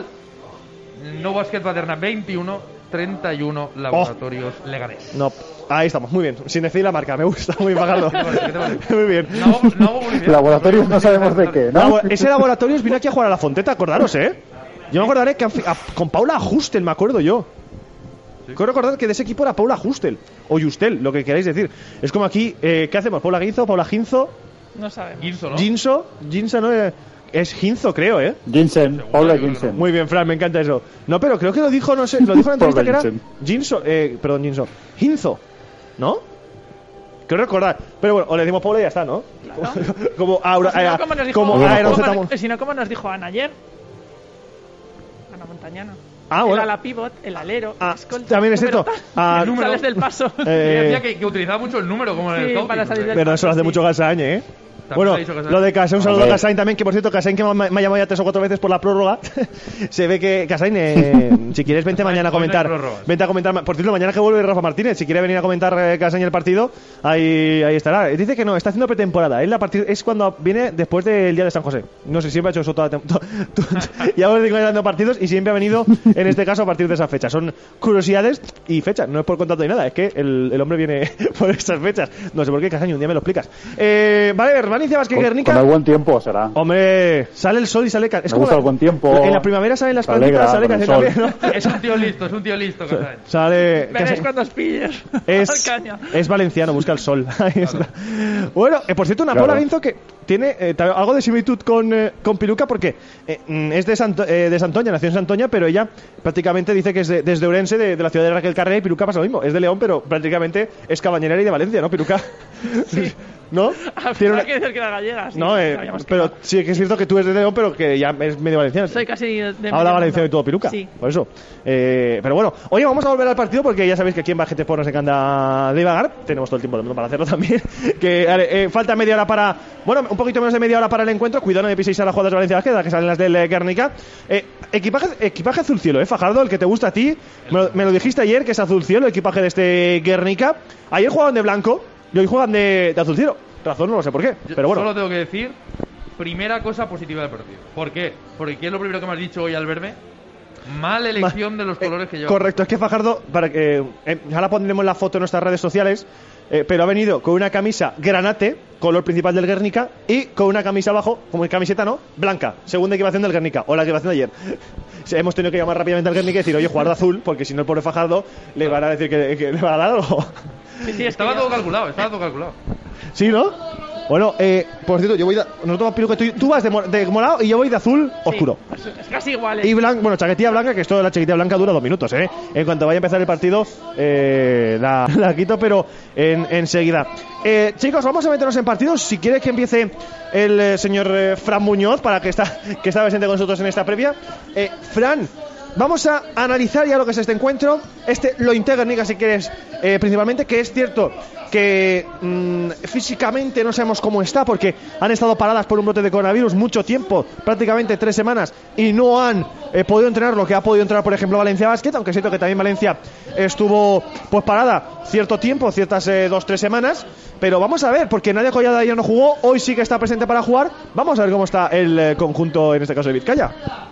No Basket Paterna 21. 31 Laboratorios Leganés.
No, ahí estamos, muy bien. Sin decir la marca, me gusta, muy bien, Fajardo. Muy bien.
No,
Laboratorios no sabemos de qué, ¿no?
Ese Laboratorios vino aquí a jugar a la Fonteta, acordaros, ¿eh? Yo me acordaré que con Paula Justel, me acuerdo yo. Sí. Quiero recordar que de ese equipo era Paula Justel, o Justel, lo que queráis decir. Es como aquí, ¿qué hacemos? ¿Paula Guinzo? ¿Paula Ginzo?
No sabemos.
Ginzo, ¿no?
Ginzo, ¿no? Es Ginzo, creo, ¿eh?
Ginsen, Paula Ginsen.
Muy bien, Fran, me encanta eso. No, pero creo que lo dijo, no sé, lo dijo en la entrevista que era Ginzo, Ginzo, ¿no? Quiero recordar. Pero bueno, o le decimos Paula y ya está, ¿no?
Claro.
Como Aura,
si no, como nos dijo Ana ayer. Ana Montañana.
Bueno.
Era la pivot, el alero, el escolta.
También es cierto.
El número. Sales del paso.
Decía que utilizaba mucho el número, como en el coaching.
Para salir del
pero eso lo hace mucho Gasañ, ¿eh? Bueno, lo de Casain, un saludo a Casain también, que por cierto, Casain que me ha llamado ya 3 o 4 veces por la prórroga. Se ve que Casain, si quieres vente mañana a comentar. Vente a comentar, por cierto, mañana que vuelve Rafa Martínez, si quiere venir a comentar Casain el partido, ahí estará. Dice que no, está haciendo pretemporada. Es cuando viene después del día de San José. No sé, siempre ha hecho eso toda la temporada. Ya vamos dando partidos y siempre ha venido, en este caso, a partir de esa fecha. Son curiosidades y fechas, no es por contrato ni nada, es que el hombre viene por estas fechas. No sé por qué, Casain, un día me lo explicas. Vale, Valencia Basket Guernica.
Con el buen tiempo será.
Hombre, sale el sol y sale...
Es me gusta el buen tiempo.
En la primavera salen las plantitas, sale casi también, ¿no?
Es un tío listo,
Sale...
Veréis cuando os pilles.
Es valenciano, busca el sol. Ahí está. Bueno, por cierto, una Paula Guinzo que tiene algo de similitud con Piluca porque es de Santoña, nació en Santoña, pero ella prácticamente dice que es desde Ourense, de la ciudad de Raquel Carrera, y Piluca pasa lo mismo. Es de León, pero prácticamente es cabañera y de Valencia, ¿no, Piluca?
Sí.
¿No?
Tiene que decir que era gallega. Sí,
no, pero sí que es cierto que tú eres de León, pero que ya es medio valenciano.
Soy casi de
habla valenciano y todo, Piluca.
Sí.
Por eso. Pero bueno, oye, vamos a volver al partido porque ya sabéis que aquí en Bajete Por nos encanta divagar. Tenemos todo el tiempo del mundo para hacerlo también. Que falta media hora para... Bueno, un poquito menos de media hora para el encuentro. Cuidado, no me piséis a las jugadas de Valencia Basket, que salen las del Guernica. Equipaje azul cielo, Fajardo, el que te gusta a ti. Me lo dijiste ayer, que es azul cielo, el equipaje de este Guernica. Ayer jugaban de blanco y hoy juegan de azul cielo. Razón no lo sé por qué, pero bueno.
Solo tengo que decir, primera cosa positiva del partido. ¿Por qué? Porque ¿qué es lo primero que me has dicho hoy al verme? Mal elección de los colores que lleva.
Correcto, es que Fajardo, para que ahora pondremos la foto en nuestras redes sociales, pero ha venido con una camisa granate, color principal del Guernica, y con una camisa abajo, como camiseta no, blanca, segunda equipación del Guernica, o la equipación de ayer. Hemos tenido que llamar rápidamente al Guernica y decir, oye, jugar de azul, porque si no el pobre Fajardo le van a decir que le va a dar algo.
Sí, estaba todo calculado.
¿Sí, no? Bueno, por cierto, yo voy nosotros Piluca, tú vas de morado y yo voy de azul oscuro.
Sí, es casi igual.
Y bueno, chaquetilla blanca, que esto de la chaquetilla blanca dura 2 minutos, En cuanto vaya a empezar el partido, la quito, pero enseguida. Chicos, vamos a meternos en partidos. Si quieres que empiece el señor Fran Muñoz, para que está presente con nosotros en esta previa. Fran, vamos a analizar ya lo que es este encuentro. Lo técnica, si quieres, principalmente, que es cierto que físicamente no sabemos cómo está, porque han estado paradas por un brote de coronavirus mucho tiempo, prácticamente 3 semanas, y no han podido entrenar lo que ha podido entrenar, por ejemplo, Valencia Basket, aunque es cierto que también Valencia estuvo pues parada cierto tiempo, ciertas 2-3 semanas. Pero vamos a ver, porque Nadia Collada ayer no jugó, hoy sí que está presente para jugar. Vamos a ver cómo está el conjunto, en este caso de Vizcaya.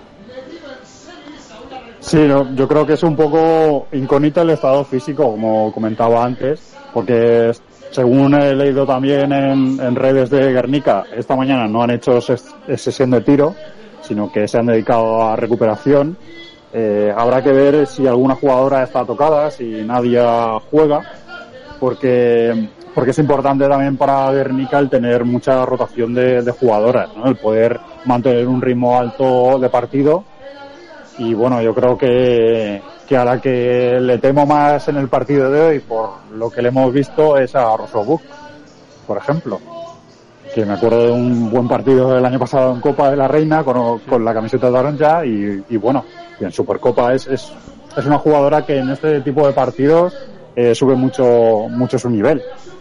Sí, yo creo que es un poco incógnito el estado físico, como comentaba antes, porque según he leído también en redes de Guernica, esta mañana no han hecho sesión de tiro, sino que se han dedicado a recuperación. Habrá que ver si alguna jugadora está tocada, si Nadia juega, porque es importante también para Guernica el tener mucha rotación de jugadoras, ¿no? El poder mantener un ritmo alto de partido. Y bueno, yo creo que a la que le temo más en el partido de hoy, por lo que le hemos visto, es a Rosobuk, por ejemplo. Que me acuerdo de un buen partido el año pasado en Copa de la Reina con la camiseta de naranja y bueno, y en Supercopa es una jugadora que en este tipo de partidos sube mucho su nivel.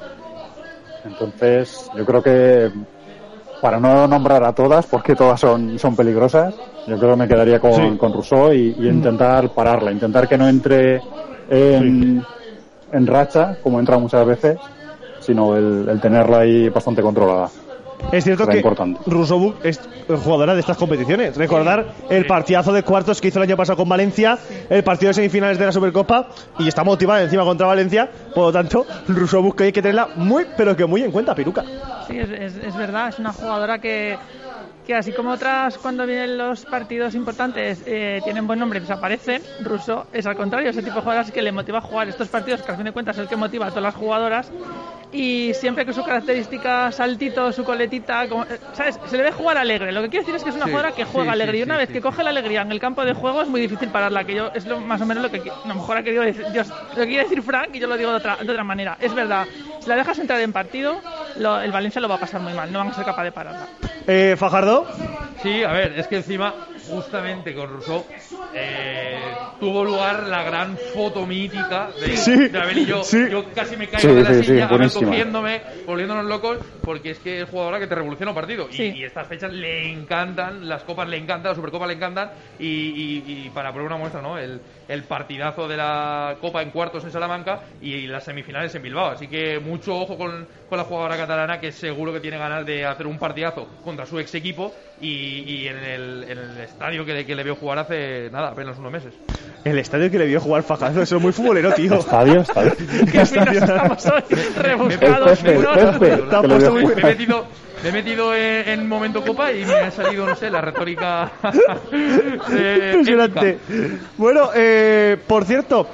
Entonces, yo creo que, para no nombrar a todas, porque todas son peligrosas, yo creo que me quedaría con Rousseau y intentar pararla, intentar que no entre en racha, como entra muchas veces, sino el tenerla ahí bastante controlada.
Es cierto que Rousseau es jugadora de estas competiciones. Recordar el partidazo de cuartos que hizo el año pasado con Valencia, el partido de semifinales de la Supercopa, y está motivada encima contra Valencia. Por lo tanto, Rousseau, que hay que tenerla muy, pero que muy en cuenta, Piruca.
Sí, es verdad, es una jugadora que así como otras, cuando vienen los partidos importantes, tienen buen nombre y desaparecen, Rousseau es al contrario, ese tipo de jugadoras que le motiva a jugar estos partidos, que al fin de cuentas es el que motiva a todas las jugadoras, y siempre con su característica saltito, su coletita, ¿sabes? Se le ve jugar alegre. Lo que quiere decir es que es una jugadora que juega alegre, y una vez que coge la alegría en el campo de juego es muy difícil pararla, que es más o menos lo que a lo mejor ha querido decir, lo que quiere decir Frank, y yo lo digo de otra manera. Es verdad, si la dejas entrar en partido, el Valencia lo va a pasar muy mal, no van a ser capaces de pararla.
¿Fajardo?
Sí, a ver, es que encima, justamente con Rousseau, tuvo lugar la gran foto mítica de Abel y yo. Sí. Yo casi me caigo de la silla, Abel cogiéndome, volviéndonos locos, porque es que es jugadora que te revoluciona un partido. Y estas fechas le encantan, las copas le encantan, la Supercopa le encantan, y para poner una muestra, ¿no? El partidazo de la Copa en cuartos en Salamanca y las semifinales en Bilbao. Así que mucho ojo con la jugadora catalana, que seguro que tiene ganas de hacer un partidazo contra su ex equipo y en el estadio que le vio jugar hace nada, apenas unos meses.
El estadio que le vio jugar Fajardo, eso es muy futbolero, tío.
Estadio.
¿Qué finos estamos hoy? Rebuscados.
Me he metido en momento Copa y me ha salido, no sé, la retórica.
Impresionante. Bueno, por cierto,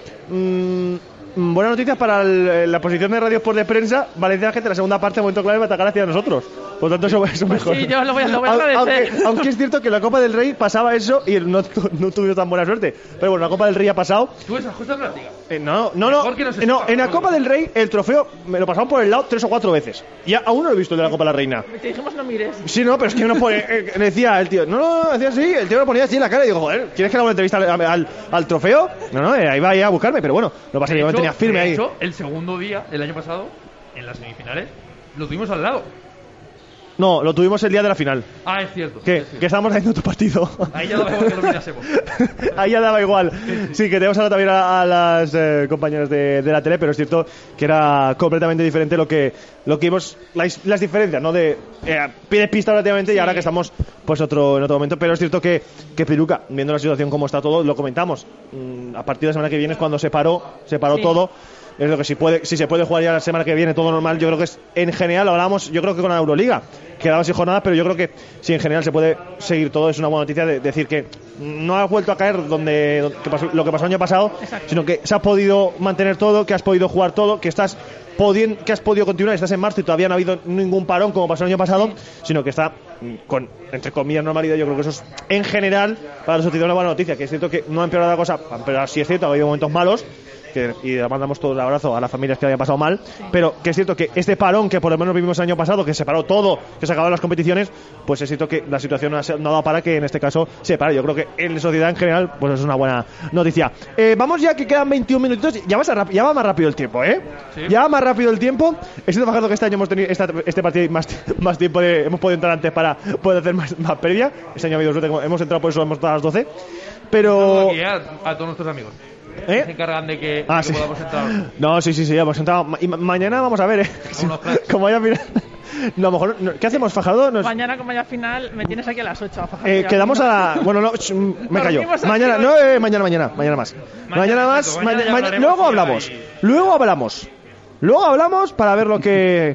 buenas noticias para la posición de Radio Sport de prensa. Valencia Gente, la segunda parte, momento clave, va a atacar hacia nosotros. Por lo tanto, eso es mejor.
Sí, yo lo voy a agradecer.
Aunque es cierto que en la Copa del Rey pasaba eso y no tuvimos tan buena suerte. Pero bueno, la Copa del Rey ha pasado.
¿Tú esas cosas no las digas?
No. En la Copa del Rey, el trofeo me lo pasaban por el lado 3 o 4 veces. Y aún no lo he visto el de la Copa de la Reina.
Te dijimos no mires.
Sí, no, pero es que no pone. Decía el tío, decía así, el tío lo ponía así en la cara y digo, joder, ¿quieres que haga una entrevista al trofeo? No, ahí va a buscarme, pero bueno, lo pasa que yo me tenía firme ahí.
De hecho, el segundo día, el año pasado, en las semifinales, lo tuvimos al lado.
No, lo tuvimos el día de la final.
Ah, es cierto.
Que estábamos haciendo otro partido.
Ahí ya daba igual que lo mirásemos.
Ahí ya daba igual. Sí, que tenemos ahora también a las compañeras de la tele, pero es cierto que era completamente diferente lo que vimos, las diferencias, ¿no? De pie de pista relativamente, y ahora que estamos pues en otro momento. Pero es cierto que Piruca, viendo la situación como está todo, lo comentamos. A partir de la semana que viene es cuando se paró todo. Es lo que si se puede jugar ya la semana que viene todo normal, yo creo que es, en general, lo hablamos yo creo que con la Euroliga, quedaban 6 jornadas, pero yo creo que si en general se puede seguir todo, es una buena noticia de decir que no ha vuelto a caer lo que pasó el año pasado.
Exacto.
Sino que se ha podido mantener todo, que has podido jugar todo, que has podido continuar, estás en marzo y todavía no ha habido ningún parón como pasó el año pasado, sino que está con, entre comillas, normalidad. Yo creo que eso es, en general, para los sociedades una buena noticia, que es cierto que no ha empeorado la cosa, pero sí es cierto, ha habido momentos malos, y le mandamos todo el abrazo a las familias que le hayan pasado mal, pero que es cierto que este parón que por lo menos vivimos el año pasado, que se paró todo, que se acabaron las competiciones, pues es cierto que la situación no ha dado para que en este caso se pare. Yo creo que en sociedad en general pues es una buena noticia. Vamos ya, que quedan 21 minutos, ya va más rápido el tiempo,
Sí.
Ya va más rápido el tiempo. He sido bajando que este año hemos tenido este partido más tiempo, hemos podido entrar antes para poder hacer más previa. Este año ha habido suerte, hemos entrado por eso, hemos estado a las 12, pero
Aquí, a todos nuestros amigos se encargan de que
sí.
podamos entrar.
No, sí, hemos entrado. Y mañana vamos a ver, como haya final. No, a lo mejor, ¿qué hacemos, Fajardo?
Mañana, como ya final, me tienes aquí a las 8.
Quedamos a la... Bueno, no, me callo. Mañana, no, mañana más. Mañana más. Luego hablamos para ver lo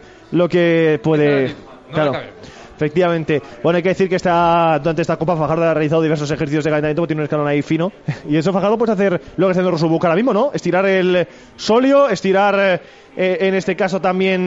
que puede... Claro. Efectivamente. Bueno, hay que decir que durante esta Copa Fajardo ha realizado diversos ejercicios de calentamiento, tiene un escalón ahí fino. Y eso Fajardo puede hacer lo que está haciendo Rusubuk ahora mismo, ¿no? Estirar el solio, estirar en este caso también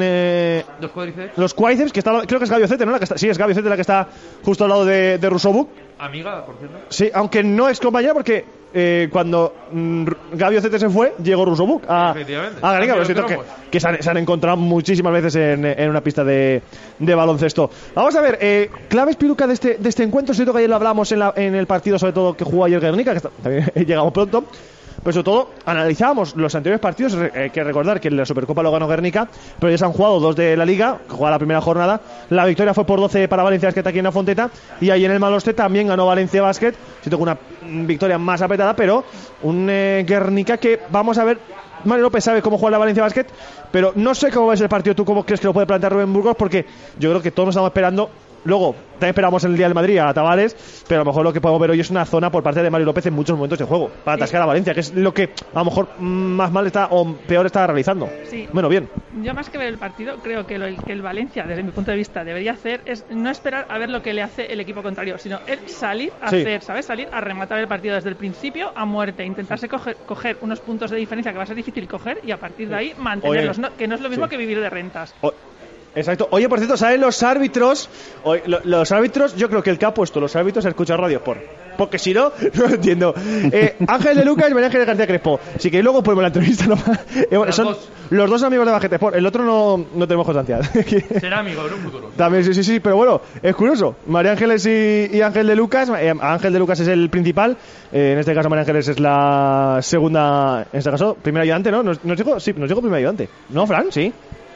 los cuádriceps, que está, creo que es Gaby Ocete, ¿no? Sí, es Gaby Ocete la que está justo al lado de Rusubuk.
Amiga, por cierto.
Sí, aunque no es compañera porque cuando Gaby Ocete se fue, llegó Rusubuk a Ganica, pero es cierto que se han encontrado muchísimas veces en una pista de baloncesto. Vamos a ver, claves, Piluca, de este encuentro. Es cierto que ayer lo hablamos en el partido, sobre todo que jugó ayer Guernica, que también llegamos pronto. Pero sobre todo analizábamos los anteriores partidos. Hay que recordar que en la Supercopa lo ganó Guernica, pero ya se han jugado 2 de la Liga, que jugaba la primera jornada. La victoria fue por 12 para Valencia Basket aquí en la Fonteta, y ahí en el Maloste también ganó Valencia Basket. Siento que una victoria más apretada, pero un Guernica que vamos a ver. Mario López sabe cómo juega la Valencia Basket, pero no sé cómo ves el partido. ¿Tú cómo crees que lo puede plantear Rubén Burgos? Porque yo creo que todos nos estamos esperando. Luego, también esperamos el día del Madrid a Tavares, pero a lo mejor lo que podemos ver hoy es una zona por parte de Mario López en muchos momentos de juego para atascar a Valencia, que es lo que a lo mejor más mal está o peor está realizando.
Sí.
Bueno, bien.
Yo, más que ver el partido, creo que que el Valencia, desde mi punto de vista, debería hacer es no esperar a ver lo que le hace el equipo contrario, sino él salir a hacer, ¿sabes? Salir a rematar el partido desde el principio a muerte, intentarse coger unos puntos de diferencia que va a ser difícil coger y a partir de ahí mantenerlos. Que no es lo mismo que vivir de rentas.
Exacto. Oye, por cierto, ¿saben los árbitros? Los árbitros, yo creo que el que ha puesto los árbitros ha escuchado Radio Sport. Porque si no, no lo entiendo. Ángel de Lucas y María Ángeles García Crespo. Si queréis luego ponemos la entrevista. Son los dos amigos de Basket Sport. El otro no tenemos constancia.
Será amigo en un futuro.
También, sí. Pero bueno, es curioso. María Ángeles y Ángel de Lucas. Ángel de Lucas es el principal. En este caso María Ángeles es la segunda. En este caso, primera ayudante, ¿no? ¿Nos dijo primera ayudante? ¿No, Fran? Sí.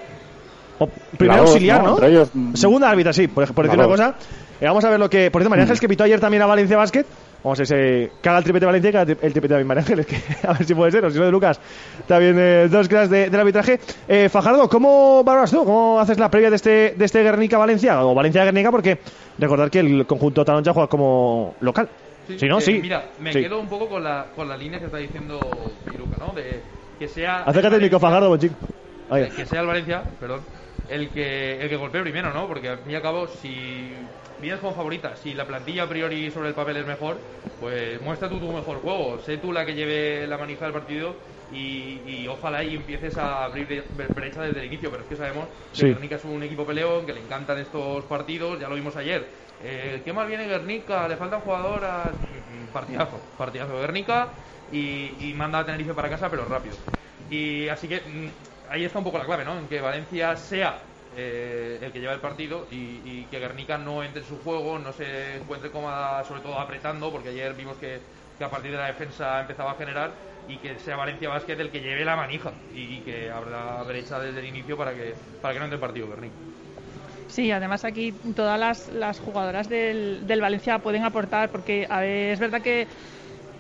Primero auxiliar, ¿no?
Ellos,
segunda árbitra, sí, por decir una cosa. Vamos a ver lo que... Por cierto, María Ángeles, que pitó ayer también a Valencia Basket. Vamos a ver si caga el triplete de Valencia y caga el triplete de María Ángeles, que a ver si puede ser, o si no de Lucas. También 2 clases del arbitraje. Fajardo, ¿cómo valoras tú? ¿Cómo haces la previa de este Guernica-Valencia? O Valencia-Guernica, porque recordar que el conjunto taronja juega como local.
Sí,
¿no? Sí.
Mira, me quedo un poco con la línea que está diciendo Piruca, ¿no? De que sea...
Acércate el micro, Fajardo, buen chico.
Que sea el Valencia, perdón, el que golpee primero, ¿no? Porque al fin y al cabo, si vienes como favorita, si la plantilla a priori sobre el papel es mejor, pues muestra tú tu mejor juego, sé tú la que lleve la manija del partido y ojalá y empieces a abrir brecha desde el inicio. Pero es que sabemos que Guernica es un equipo peleón, que le encantan estos partidos, ya lo vimos ayer. ¿Qué mal viene Guernica? Le faltan jugadoras. Partidazo de Guernica y manda a Tenerife para casa, pero rápido. Y así que ahí está un poco la clave, ¿no? En que Valencia sea el que lleva el partido y que Guernica no entre en su juego, no se encuentre cómoda, sobre todo apretando, porque ayer vimos que a partir de la defensa empezaba a generar, y que sea Valencia Basket el que lleve la manija y que abra brecha desde el inicio para que no entre el partido Guernica.
Sí, además aquí todas las jugadoras del Valencia pueden aportar, porque es verdad que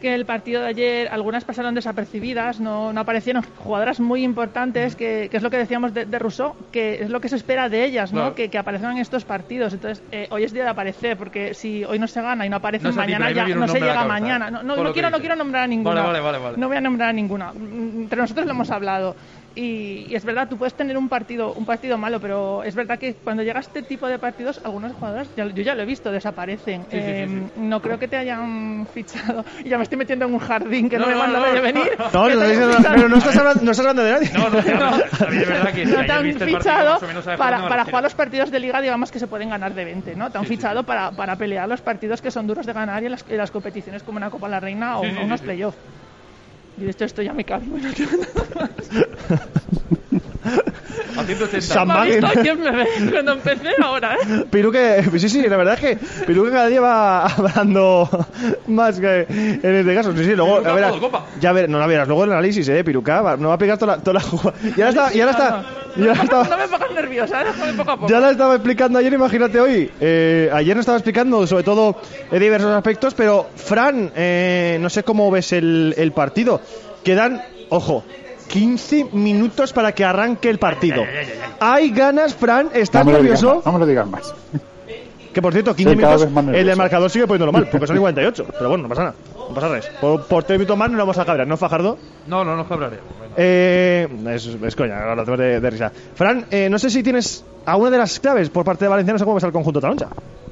que el partido de ayer algunas pasaron desapercibidas, no aparecieron jugadoras muy importantes, que es lo que decíamos de Rousseau, que es lo que se espera de ellas, ¿no? Que aparezcan en estos partidos. Entonces, hoy es día de aparecer, porque si hoy no se gana y no aparecen mañana, ya no se llega mañana. No quiero nombrar a ninguna.
Vale.
No voy a nombrar a ninguna. Entre nosotros lo hemos hablado. Y es verdad, tú puedes tener un partido malo, pero es verdad que cuando llega este tipo de partidos, algunos jugadores, yo ya lo he visto, desaparecen.
Sí.
No creo que te hayan fichado. Y ya me estoy metiendo en un jardín que no me manda nadie a venir.
Pero no estás hablando de nadie.
Es verdad que
no te han fichado para jugar los partidos de liga, digamos que se pueden ganar de 20, ¿no? Te han fichado para pelear los partidos que son duros de ganar y en las competiciones como una Copa de la Reina o unos playoffs. Y de esto ya me calmo. No tengo nada más.
A 180.
¿Quién me ve? Cuando empecé ahora,
Piruque, sí, la verdad es que Piruque cada día va hablando más que en este caso. Sí, luego, ya ver, no la verás, luego el análisis, Piruca, no va a pegar toda la jugada. Y ahora está.
No me pongas nerviosa, déjame poco a poco.
Ya la estaba explicando ayer, imagínate hoy. Ayer nos estaba explicando sobre todo diversos aspectos, pero Fran, no sé cómo ves el partido. Quedan, ojo, 15 minutos para que arranque el partido. ¿Hay ganas, Fran? ¿Estás nervioso?
No me lo digas más.
Que por cierto, 15 minutos, el del marcador sigue poniéndolo mal, porque son 58. Pero bueno, no pasa nada. No pasa nada. Por 3 minutos más no vamos a cabrear, ¿no, Fajardo?
No cabraré.
Es coña, ahora tengo de risa. Fran, no sé si tienes alguna de las claves por parte de Valencia, no sé cómo ves al conjunto taloncha.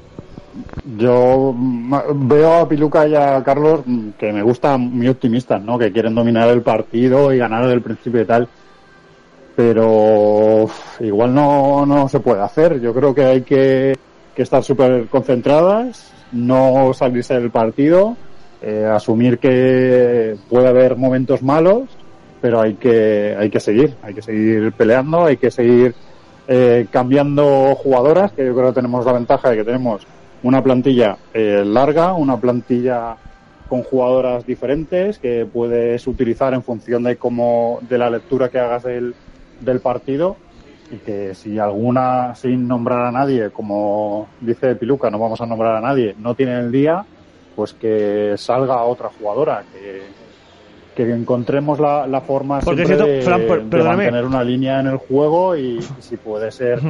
Yo veo a Piluca y a Carlos que me gustan muy optimistas, ¿no? Que quieren dominar el partido y ganar desde el principio y tal. Pero igual no se puede hacer. Yo creo que hay que estar súper concentradas, no salirse del partido, asumir que puede haber momentos malos, pero hay que seguir peleando, hay que seguir cambiando jugadoras, que yo creo que tenemos la ventaja de que tenemos una plantilla larga, una plantilla con jugadoras diferentes que puedes utilizar en función de la lectura que hagas del partido, y que si alguna, sin nombrar a nadie, como dice Piluca, no vamos a nombrar a nadie, no tiene el día, pues que salga otra jugadora, que encontremos la forma siempre de mantener una línea en el juego y si puede ser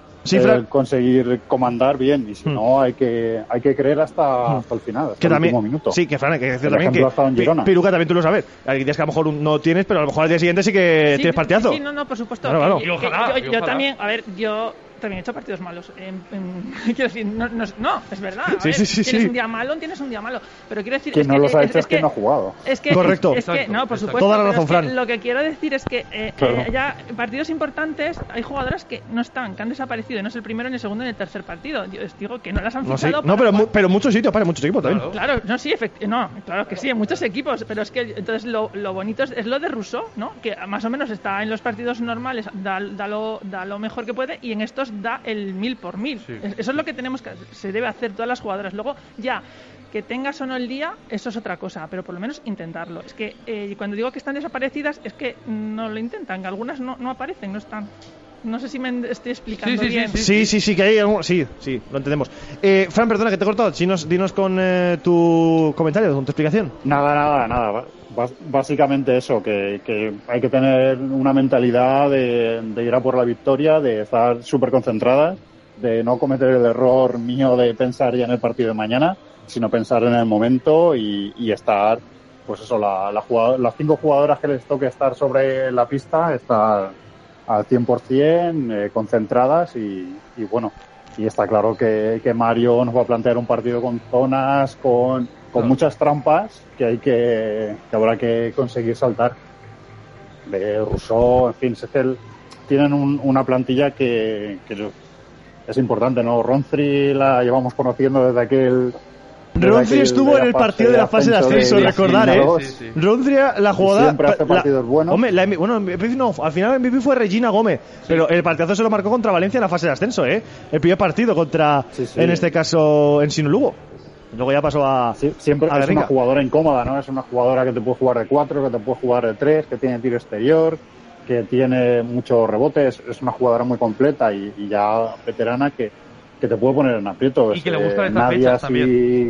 conseguir comandar bien, y si no hay que creer hasta el final, hasta el último minuto.
Sí, que Fran, que también que Piruca también tú lo sabes. Hay días que a lo mejor no tienes, pero a lo mejor al día siguiente sí que tienes partidazo.
Sí, no, por supuesto.
Claro.
Y ojalá, yo también, a ver, yo también he hecho partidos malos. Quiero decir, no, es verdad. Tienes un día malo, pero quiero decir...
Quien no los ha hecho es que no ha jugado.
Correcto.
Es que, no, por supuesto.
Toda la razón, Fran.
Lo que quiero decir es que ya partidos importantes, hay jugadoras que no están, que han desaparecido. No es el primero, ni el segundo, ni el tercer partido. Yo les digo que no las han fichado.
Pero muchos sitios, muchos equipos también.
Claro, claro que sí, en muchos equipos. Pero es que entonces lo bonito es lo de Rousseau, ¿no? Que más o menos está en los partidos normales, da lo mejor que puede, y en estos da el 1000 por 1000. Sí. Eso es lo que se debe hacer todas las jugadoras. Luego, ya, que tengas o no el día, eso es otra cosa, pero por lo menos intentarlo. Es que cuando digo que están desaparecidas, es que no lo intentan, que algunas no aparecen, no están. No sé si me estoy explicando bien.
Sí, que hay algo. Sí, lo entendemos. Fran, perdona que te he cortado. Dinos con tu comentario, con tu explicación.
Nada. Básicamente eso, que hay que tener una mentalidad de ir a por la victoria, de estar súper concentradas, de no cometer el error mío de pensar ya en el partido de mañana, sino pensar en el momento y estar, pues eso, las 5 jugadoras que les toque estar sobre la pista, estar al 100% concentradas y bueno, y está claro que Mario nos va a plantear un partido con zonas, con muchas trampas que habrá que conseguir saltar. De Rousseau, en fin, es que tienen una plantilla que es importante, ¿no? Ronfri la llevamos conociendo desde aquel...
Ronfri estuvo en el partido de la fase de ascenso, recordar,
Sí.
Ronfri, la jugadora...
Siempre hace partidos buenos.
Hombre, al final MVP fue Regina Gómez, pero el partidazo se lo marcó contra Valencia en la fase de ascenso, El primer partido contra, en este caso, Ensino Lugo. Luego ya pasó a...
Siempre es una jugadora incómoda, ¿no? Es una jugadora que te puede jugar de 4, que te puede jugar de 3, que tiene tiro exterior, que tiene muchos rebotes. Es una jugadora muy completa y ya veterana que que te puede poner en aprietos.
Y que le gustan estas
Nadia,
fechas también.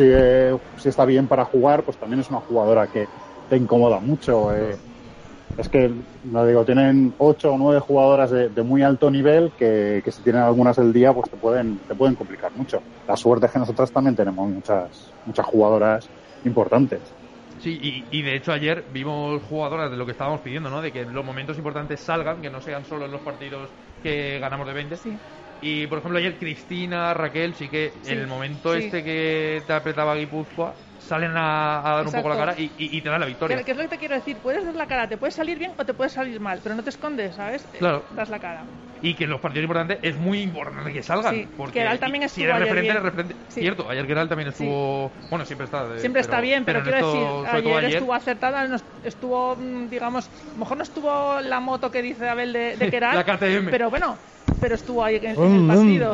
Si está bien para jugar, pues también es una jugadora que te incomoda mucho. Es que, no digo, tienen 8 o 9 jugadoras de muy alto nivel que si tienen algunas del día, pues te pueden complicar mucho. La suerte es que nosotros también tenemos muchas jugadoras importantes.
Sí, y de hecho ayer vimos jugadoras de lo que estábamos pidiendo, ¿no? De que los momentos importantes salgan, que no sean solo en los partidos que ganamos de 20.
Sí.
Y por ejemplo ayer Cristina, Raquel, sí que en el momento que te apretaba Guipúzcoa, salen a dar un poco la cara y te dan la victoria.
¿Qué es lo que te quiero decir? Puedes dar la cara, te puedes salir bien o te puedes salir mal, pero no te escondes, ¿sabes?
Claro.
Das la cara.
Y que en los partidos importantes es muy importante que salgan.
Sí,
porque
Queralt también estuvo
si eres
ayer
referente,
bien. Sí.
Cierto, ayer Queralt también estuvo... Bueno, siempre está...
Siempre está bien, pero quiero decir, ayer estuvo acertada, estuvo, digamos, a lo mejor no estuvo la moto que dice Abel de Queralt,
la KTM.
pero bueno, pero estuvo ahí en el partido.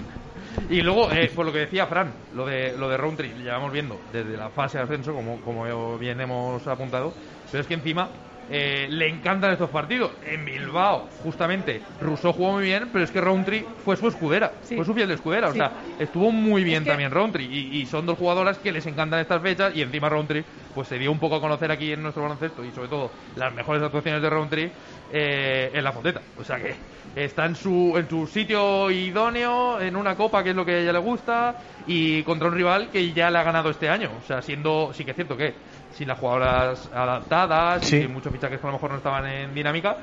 Y luego, por lo que decía Fran, lo de Roundtree, lo llevamos viendo desde la fase de ascenso, como bien hemos apuntado, pero es que encima le encantan estos partidos. En Bilbao, justamente, Rousseau jugó muy bien, pero es que Roundtree fue su escudera, fue su fiel de escudera, o sea, estuvo muy bien también Roundtree, y son dos jugadoras que les encantan estas fechas, y encima Roundtree pues se dio un poco a conocer aquí en nuestro baloncesto, y sobre todo las mejores actuaciones de Roundtree en la Fonteta, o sea que está en su sitio idóneo, en una copa que es lo que a ella le gusta, y contra un rival que ya le ha ganado este año, o sea, sí que es cierto que sin las jugadoras adaptadas, y muchos fichajes que a lo mejor no estaban en dinámica,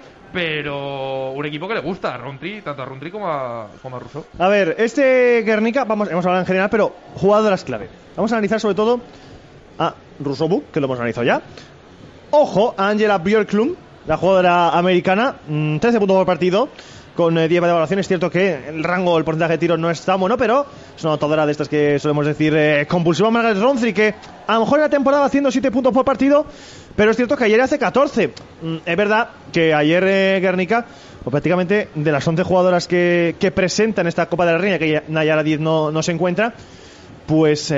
pero un equipo que le gusta a Roundtree, tanto a Roundtree como a Rousseau.
A ver, Guernica, hemos hablado en general, pero jugadoras clave. Vamos a analizar sobre todo a Rousseau, que lo hemos analizado ya. Ojo, a Angela Björklund, la jugadora americana, 13 puntos por partido, con 10 de valoración. Es cierto que el rango, el porcentaje de tiros no es tan bueno, pero es una notadora de estas que solemos decir compulsiva. Margaret Roundtree, que a lo mejor en la temporada haciendo 7 puntos por partido, pero es cierto que ayer hace 14. Es verdad que ayer Guernica, pues prácticamente de las 11 jugadoras que presentan esta Copa de la Reina, que Nayara 10 no se encuentra, pues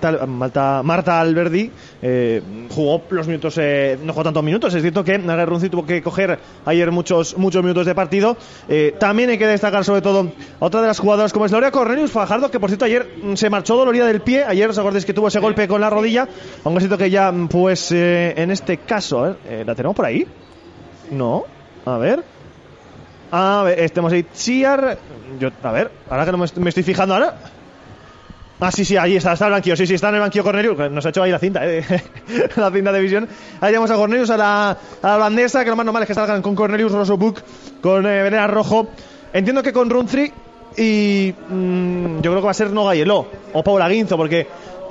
Marta Alberdi jugó los minutos, no jugó tantos minutos. Es cierto que Margaret Roundtree tuvo que coger ayer muchos minutos de partido. También hay que destacar sobre todo a otra de las jugadoras como es Laura Cornelius Fajardo, que por cierto ayer se marchó dolorida del pie. Ayer os acordáis que tuvo ese golpe con la rodilla, aunque es cierto que ya pues en este caso, ¿la tenemos por ahí? No, a ver, estamos ahí, Chiar, a ver, ahora que no me estoy fijando ahora. Ah, sí, allí está el banquillo. Sí, está en el banquillo Cornelius. Nos ha hecho ahí la cinta, la cinta de visión. Ahí llamamos a Cornelius, a la holandesa, que lo más normal es que salgan con Cornelius, Rosobuk, con Venera Rojo. Entiendo que con Roundtree y yo creo que va a ser Nogayeló o Paula Guinzo, porque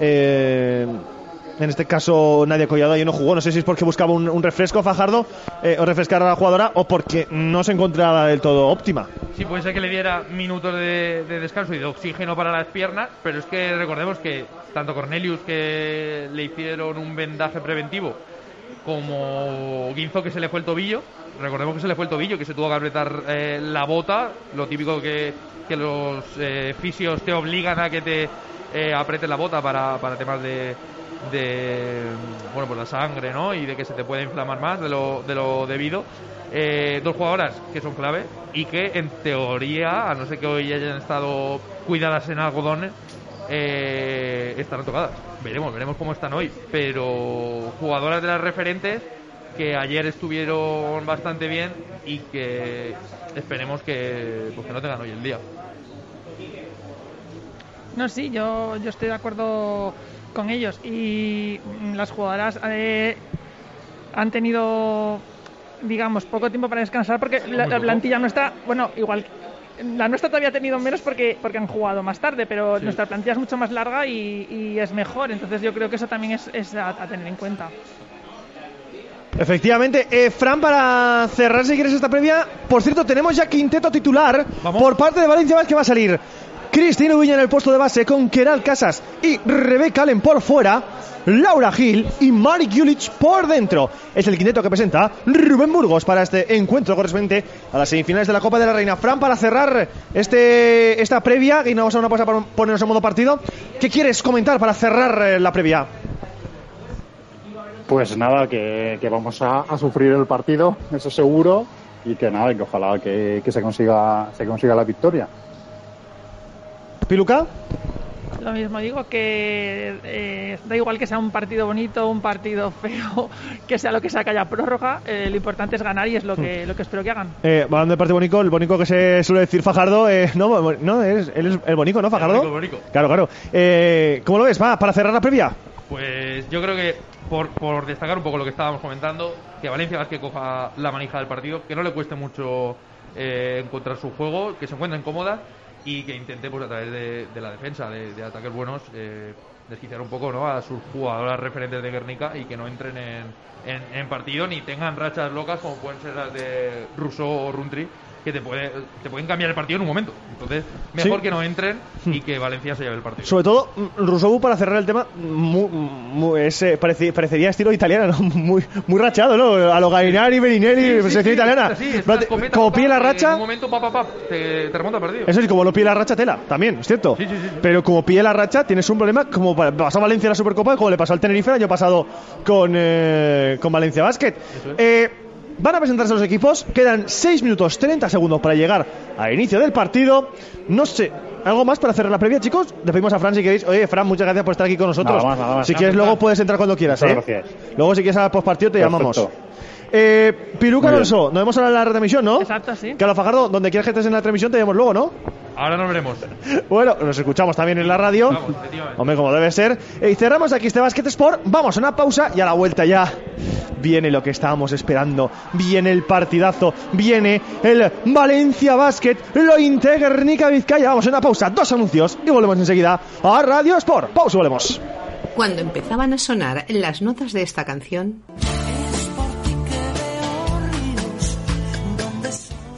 en este caso Nadia Collado ayer no jugó. No sé si es porque buscaba un refresco Fajardo, o refrescar a la jugadora, o porque no se encontraba del todo óptima.
Sí, puede ser que le diera minutos de descanso y de oxígeno para las piernas, pero es que recordemos que tanto Cornelius, que le hicieron un vendaje preventivo, como Guinzo, que se le fue el tobillo. Recordemos que se le fue el tobillo, que se tuvo que apretar la bota, lo típico que los fisios te obligan a que te apretes la bota para temas de bueno, pues la sangre, ¿no? Y de que se te pueda inflamar más de lo debido. Dos jugadoras que son clave y que en teoría, a no ser que hoy hayan estado cuidadas en algodones, estarán tocadas. Veremos cómo están hoy, pero jugadoras de las referentes que ayer estuvieron bastante bien y que esperemos que no tengan hoy el día.
No, sí, yo estoy de acuerdo con ellos, y las jugadoras han tenido, digamos, poco tiempo para descansar, porque la plantilla nuestra, bueno, igual la nuestra todavía ha tenido menos porque han jugado más tarde, pero sí, nuestra plantilla es mucho más larga y es mejor, entonces yo creo que eso también es a tener en cuenta.
Efectivamente, Fran, para cerrar si quieres esta previa, por cierto, tenemos ya quinteto titular. ¿Vamos? Por parte de Valencia Basket, que va a salir Cristina Ubiña en el puesto de base, con Queralt Casas y Rebeca Allen por fuera, Laura Gil y Mari Gulic por dentro. Es el quinteto que presenta Rubén Burgos para este encuentro correspondiente a las semifinales de la Copa de la Reina. Fran, para cerrar esta previa, y no vamos a una pausa para ponernos en modo partido, ¿qué quieres comentar para cerrar la previa?
Pues nada, que vamos a sufrir el partido, eso seguro, y que nada, que ojalá que se consiga la victoria.
¿Piluca?
Lo mismo digo, que da igual que sea un partido bonito, un partido feo, que sea lo que sea, que haya prórroga, lo importante es ganar y es lo que espero que hagan.
Hablando de partido bonito, el bonito que se suele decir Fajardo, él es el bonito, ¿no, Fajardo?
El bonito.
Claro. ¿Cómo lo ves? ¿Va para cerrar la previa?
Pues yo creo que por destacar un poco lo que estábamos comentando, que Valencia Basket coja la manija del partido, que no le cueste mucho encontrar su juego, que se encuentren cómodas y que intente, pues a través de la defensa, de ataques buenos, desquiciar un poco, ¿no?, a sus jugadoras referentes de Guernica y que no entren en partido ni tengan rachas locas como pueden ser las de Rousseau o Runtri, que te pueden cambiar el partido en un momento. Entonces, mejor que no entren y que Valencia se lleve el partido.
Sobre todo, Rousseau, para cerrar el tema, parecería estilo italiano, ¿no? Muy rachado, ¿no? A lo Gainari, Beninelli, selección italiana.
Sí,
como pille la racha.
En un momento, te remonta el partido.
Eso sí, como lo pille la racha, tela, también, es cierto.
Sí.
Pero como pille la racha, tienes un problema, como pasó a Valencia en la Supercopa, como le pasó al Tenerife el año pasado con Valencia Basket. Van a presentarse los equipos. Quedan 6 minutos 30 segundos para llegar al inicio del partido. No sé, ¿algo más para cerrar la previa, chicos? Despedimos a Fran si queréis. Oye, Fran, muchas gracias por estar aquí con nosotros.
Nada más.
Si quieres, luego puedes entrar cuando quieras.
Gracias.
Luego, si quieres al postpartido, te llamamos. Piluca Alonso, nos vemos ahora en la retransmisión, ¿no?
Exacto, sí.
Carlos Fajardo, donde quieras que estés en la transmisión, te vemos luego, ¿no?
Ahora nos veremos.
Bueno, nos escuchamos también en la radio. Hombre, como debe ser. Y cerramos aquí este Basket Sport. Vamos a una pausa y a la vuelta ya viene lo que estábamos esperando. Viene el partidazo. Viene el Valencia Basket. Lo integra Guernica Vizcaya. Vamos a una pausa, 2 anuncios y volvemos enseguida a Radio Sport. Pausa y volvemos.
Cuando empezaban a sonar las notas de esta canción...